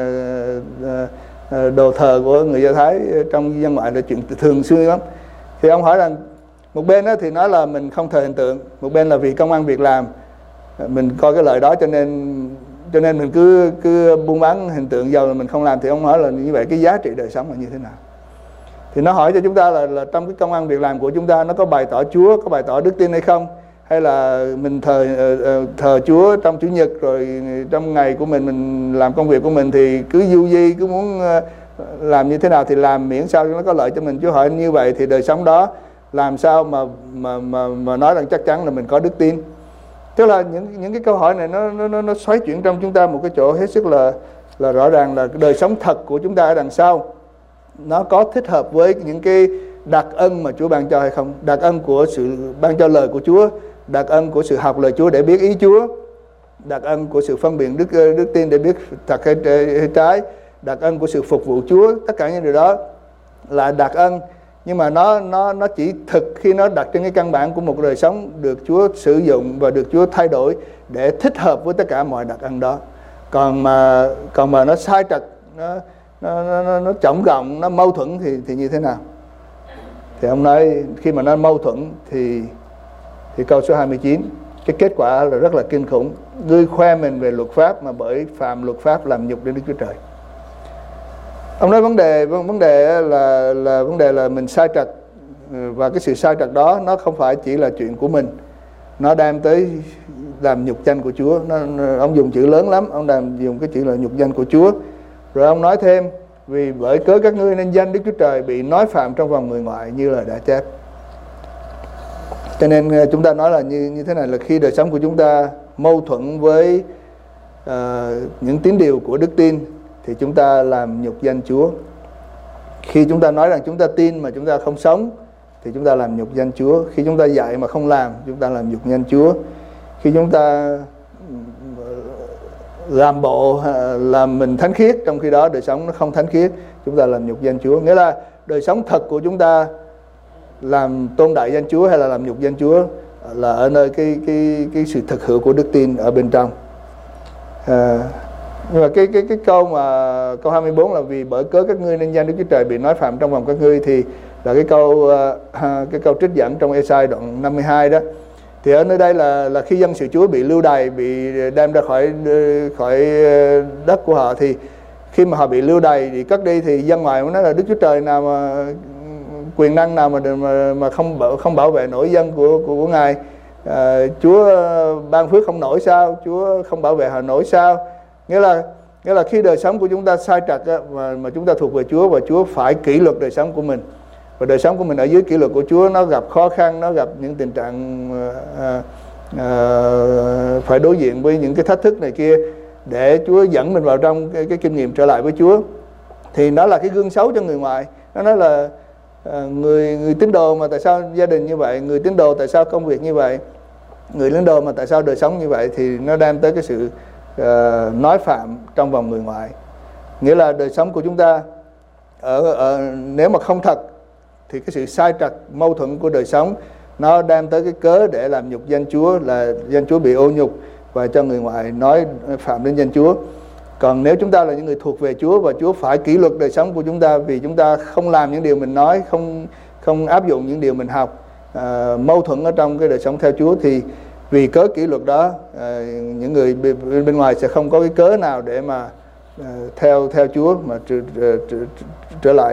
đồ thờ của người Do Thái trong dân ngoại là chuyện thường xuyên lắm. Thì ông hỏi rằng một bên đó thì nói là mình không thờ hình tượng, một bên là vì công ăn việc làm mình coi cái lợi đó, cho nên mình cứ buôn bán hình tượng, dầu là mình không làm. Thì ông hỏi là như vậy cái giá trị đời sống là như thế nào? Thì nó hỏi cho chúng ta là trong cái công ăn việc làm của chúng ta nó có bày tỏ Chúa, có bày tỏ đức tin hay không? Hay là mình thờ Chúa trong Chủ nhật, rồi trong ngày của mình làm công việc của mình thì cứ du di, cứ muốn làm như thế nào thì làm, miễn sao nó có lợi cho mình. Chúa hỏi như vậy thì đời sống đó làm sao mà nói rằng chắc chắn là mình có đức tin? Tức là những cái câu hỏi này nó xoáy chuyển trong chúng ta một cái chỗ hết sức là rõ ràng là đời sống thật của chúng ta ở đằng sau nó có thích hợp với những cái đặc ân mà Chúa ban cho hay không? Đặc ân của sự ban cho lời của Chúa, đặc ân của sự học lời Chúa để biết ý Chúa, đặc ân của sự phân biệt đức tin để biết thật hay trái, đặc ân của sự phục vụ Chúa. Tất cả những điều đó là đặc ân, nhưng mà nó chỉ thực khi nó đặt trên cái căn bản của một đời sống được Chúa sử dụng và được Chúa thay đổi để thích hợp với tất cả mọi đặc ân đó. Còn mà nó sai trật, nó trọng gọng, nó mâu thuẫn thì như thế nào? Thì ông nói khi mà nó mâu thuẫn thì câu số 29, cái kết quả là rất là kinh khủng. Ngươi khoe mình về luật pháp mà bởi phạm luật pháp làm nhục đến Đức Chúa Trời. Ông nói vấn đề là mình sai trật, và cái sự sai trật đó nó không phải chỉ là chuyện của mình, nó đem tới làm nhục danh của Chúa. Ông dùng chữ lớn lắm, ông dùng cái chữ là nhục danh của Chúa. Rồi ông nói thêm, vì bởi cớ các ngươi nên danh Đức Chúa Trời bị nói phạm trong vòng người ngoại như lời đã chép. Cho nên chúng ta nói là như thế này, là khi đời sống của chúng ta mâu thuẫn với những tín điều của đức tin thì chúng ta làm nhục danh Chúa. Khi chúng ta nói rằng chúng ta tin mà chúng ta không sống thì chúng ta làm nhục danh Chúa. Khi chúng ta dạy mà không làm, chúng ta làm nhục danh Chúa. Khi chúng ta làm bộ làm mình thánh khiết, trong khi đó đời sống nó không thánh khiết, chúng ta làm nhục danh Chúa. Nghĩa là đời sống thật của chúng ta làm tôn đại danh Chúa hay là làm nhục danh Chúa là ở nơi cái sự thực hữu của đức tin ở bên trong. Nhưng mà cái câu 24 là vì bởi cớ các ngươi nên danh Đức Chúa Trời bị nói phạm trong vòng các ngươi, thì là cái câu trích dẫn trong Ê-sai đoạn 52 đó. Thì ở nơi đây là khi dân sự Chúa bị lưu đày, bị đem ra khỏi đất của họ, thì khi mà họ bị lưu đày bị cất đi thì dân ngoại nói là Đức Chúa Trời nào mà quyền năng nào mà không bảo vệ nổi dân của Ngài, Chúa ban phước không nổi sao, Chúa không bảo vệ họ nổi sao. Nghĩa là khi đời sống của chúng ta sai trật mà chúng ta thuộc về Chúa, và Chúa phải kỷ luật đời sống của mình, và đời sống của mình ở dưới kỷ luật của Chúa nó gặp khó khăn, nó gặp những tình trạng phải đối diện với những cái thách thức này kia, để Chúa dẫn mình vào trong cái kinh nghiệm trở lại với Chúa, thì nó là cái gương xấu cho người ngoài. Nó nói là người tín đồ mà tại sao gia đình như vậy, người tín đồ tại sao công việc như vậy, người tín đồ mà tại sao đời sống như vậy, thì nó đem tới cái sự nói phạm trong vòng người ngoại. Nghĩa là đời sống của chúng ta nếu mà không thật thì cái sự sai trật mâu thuẫn của đời sống nó đem tới cái cớ để làm nhục danh Chúa, là danh Chúa bị ô nhục và cho người ngoại nói phạm đến danh Chúa. Còn nếu chúng ta là những người thuộc về Chúa và Chúa phải kỷ luật đời sống của chúng ta vì chúng ta không làm những điều mình nói, không áp dụng những điều mình học, mâu thuẫn ở trong cái đời sống theo Chúa, thì vì cớ kỷ luật đó, những người bên ngoài sẽ không có cái cớ nào để mà theo Chúa mà trở lại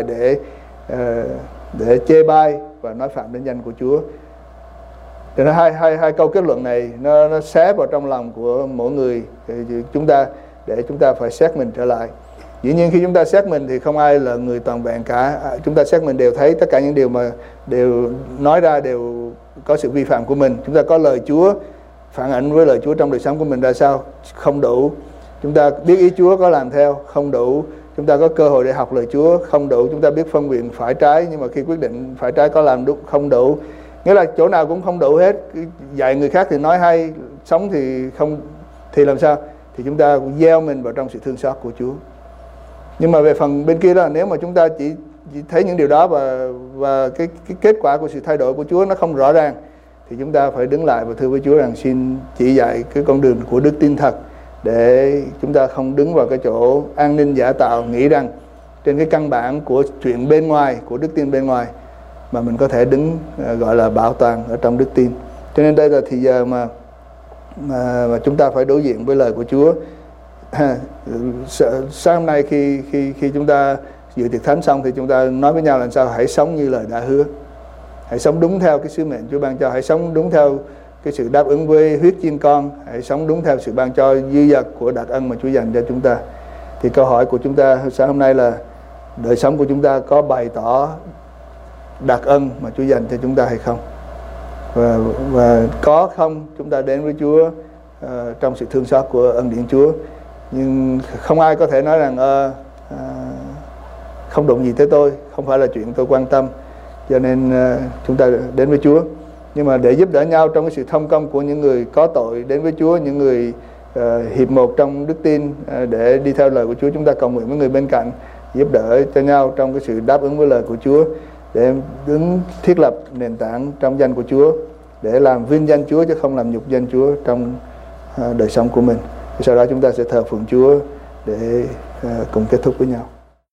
để chê bai và nói phạm đến danh của Chúa. Cho nên hai câu kết luận này nó xé vào trong lòng của mỗi người chúng ta, để chúng ta phải xét mình trở lại. Dĩ nhiên khi chúng ta xét mình thì không ai là người toàn vẹn cả. Chúng ta xét mình đều thấy tất cả những điều mà đều nói ra đều có sự vi phạm của mình. Chúng ta có lời Chúa phản ảnh với lời Chúa trong đời sống của mình ra sao? Không đủ. Chúng ta biết ý Chúa có làm theo? Không đủ. Chúng ta có cơ hội để học lời Chúa? Không đủ. Chúng ta biết phân biệt phải trái, nhưng mà khi quyết định phải trái có làm đúng? Không đủ. Nghĩa là chỗ nào cũng không đủ hết. Dạy người khác thì nói hay, sống thì không, thì làm sao? Thì chúng ta cũng gieo mình vào trong sự thương xót của Chúa. Nhưng mà về phần bên kia đó, nếu mà chúng ta chỉ thấy những điều đó và cái kết quả của sự thay đổi của Chúa nó không rõ ràng, thì chúng ta phải đứng lại và thưa với Chúa rằng xin chỉ dạy cái con đường của đức tin thật, để chúng ta không đứng vào cái chỗ an ninh giả tạo, nghĩ rằng trên cái căn bản của chuyện bên ngoài, của đức tin bên ngoài, mà mình có thể đứng gọi là bảo toàn ở trong đức tin. Cho nên đây là thì giờ mà chúng ta phải đối diện với lời của Chúa. Sáng hôm nay khi chúng ta dự tiệc thánh xong thì chúng ta nói với nhau là sao? Hãy sống như lời đã hứa, hãy sống đúng theo cái sứ mệnh Chúa ban cho, hãy sống đúng theo cái sự đáp ứng với huyết chiên con, hãy sống đúng theo sự ban cho dư dật của đặc ân mà Chúa dành cho chúng ta. Thì câu hỏi của chúng ta sáng hôm nay là đời sống của chúng ta có bày tỏ đặc ân mà Chúa dành cho chúng ta hay không? Và có không chúng ta đến với Chúa trong sự thương xót của ân điển Chúa. Nhưng không ai có thể nói rằng không đụng gì tới tôi, không phải là chuyện tôi quan tâm, cho nên chúng ta đến với Chúa. Nhưng mà để giúp đỡ nhau trong cái sự thông công của những người có tội đến với Chúa, những người hiệp một trong đức tin, để đi theo lời của Chúa, chúng ta cầu nguyện với người bên cạnh, giúp đỡ cho nhau trong cái sự đáp ứng với lời của Chúa, để đứng thiết lập nền tảng trong danh của Chúa, để làm vinh danh Chúa chứ không làm nhục danh Chúa trong đời sống của mình. Sau đó chúng ta sẽ thờ phượng Chúa để cùng kết thúc với nhau.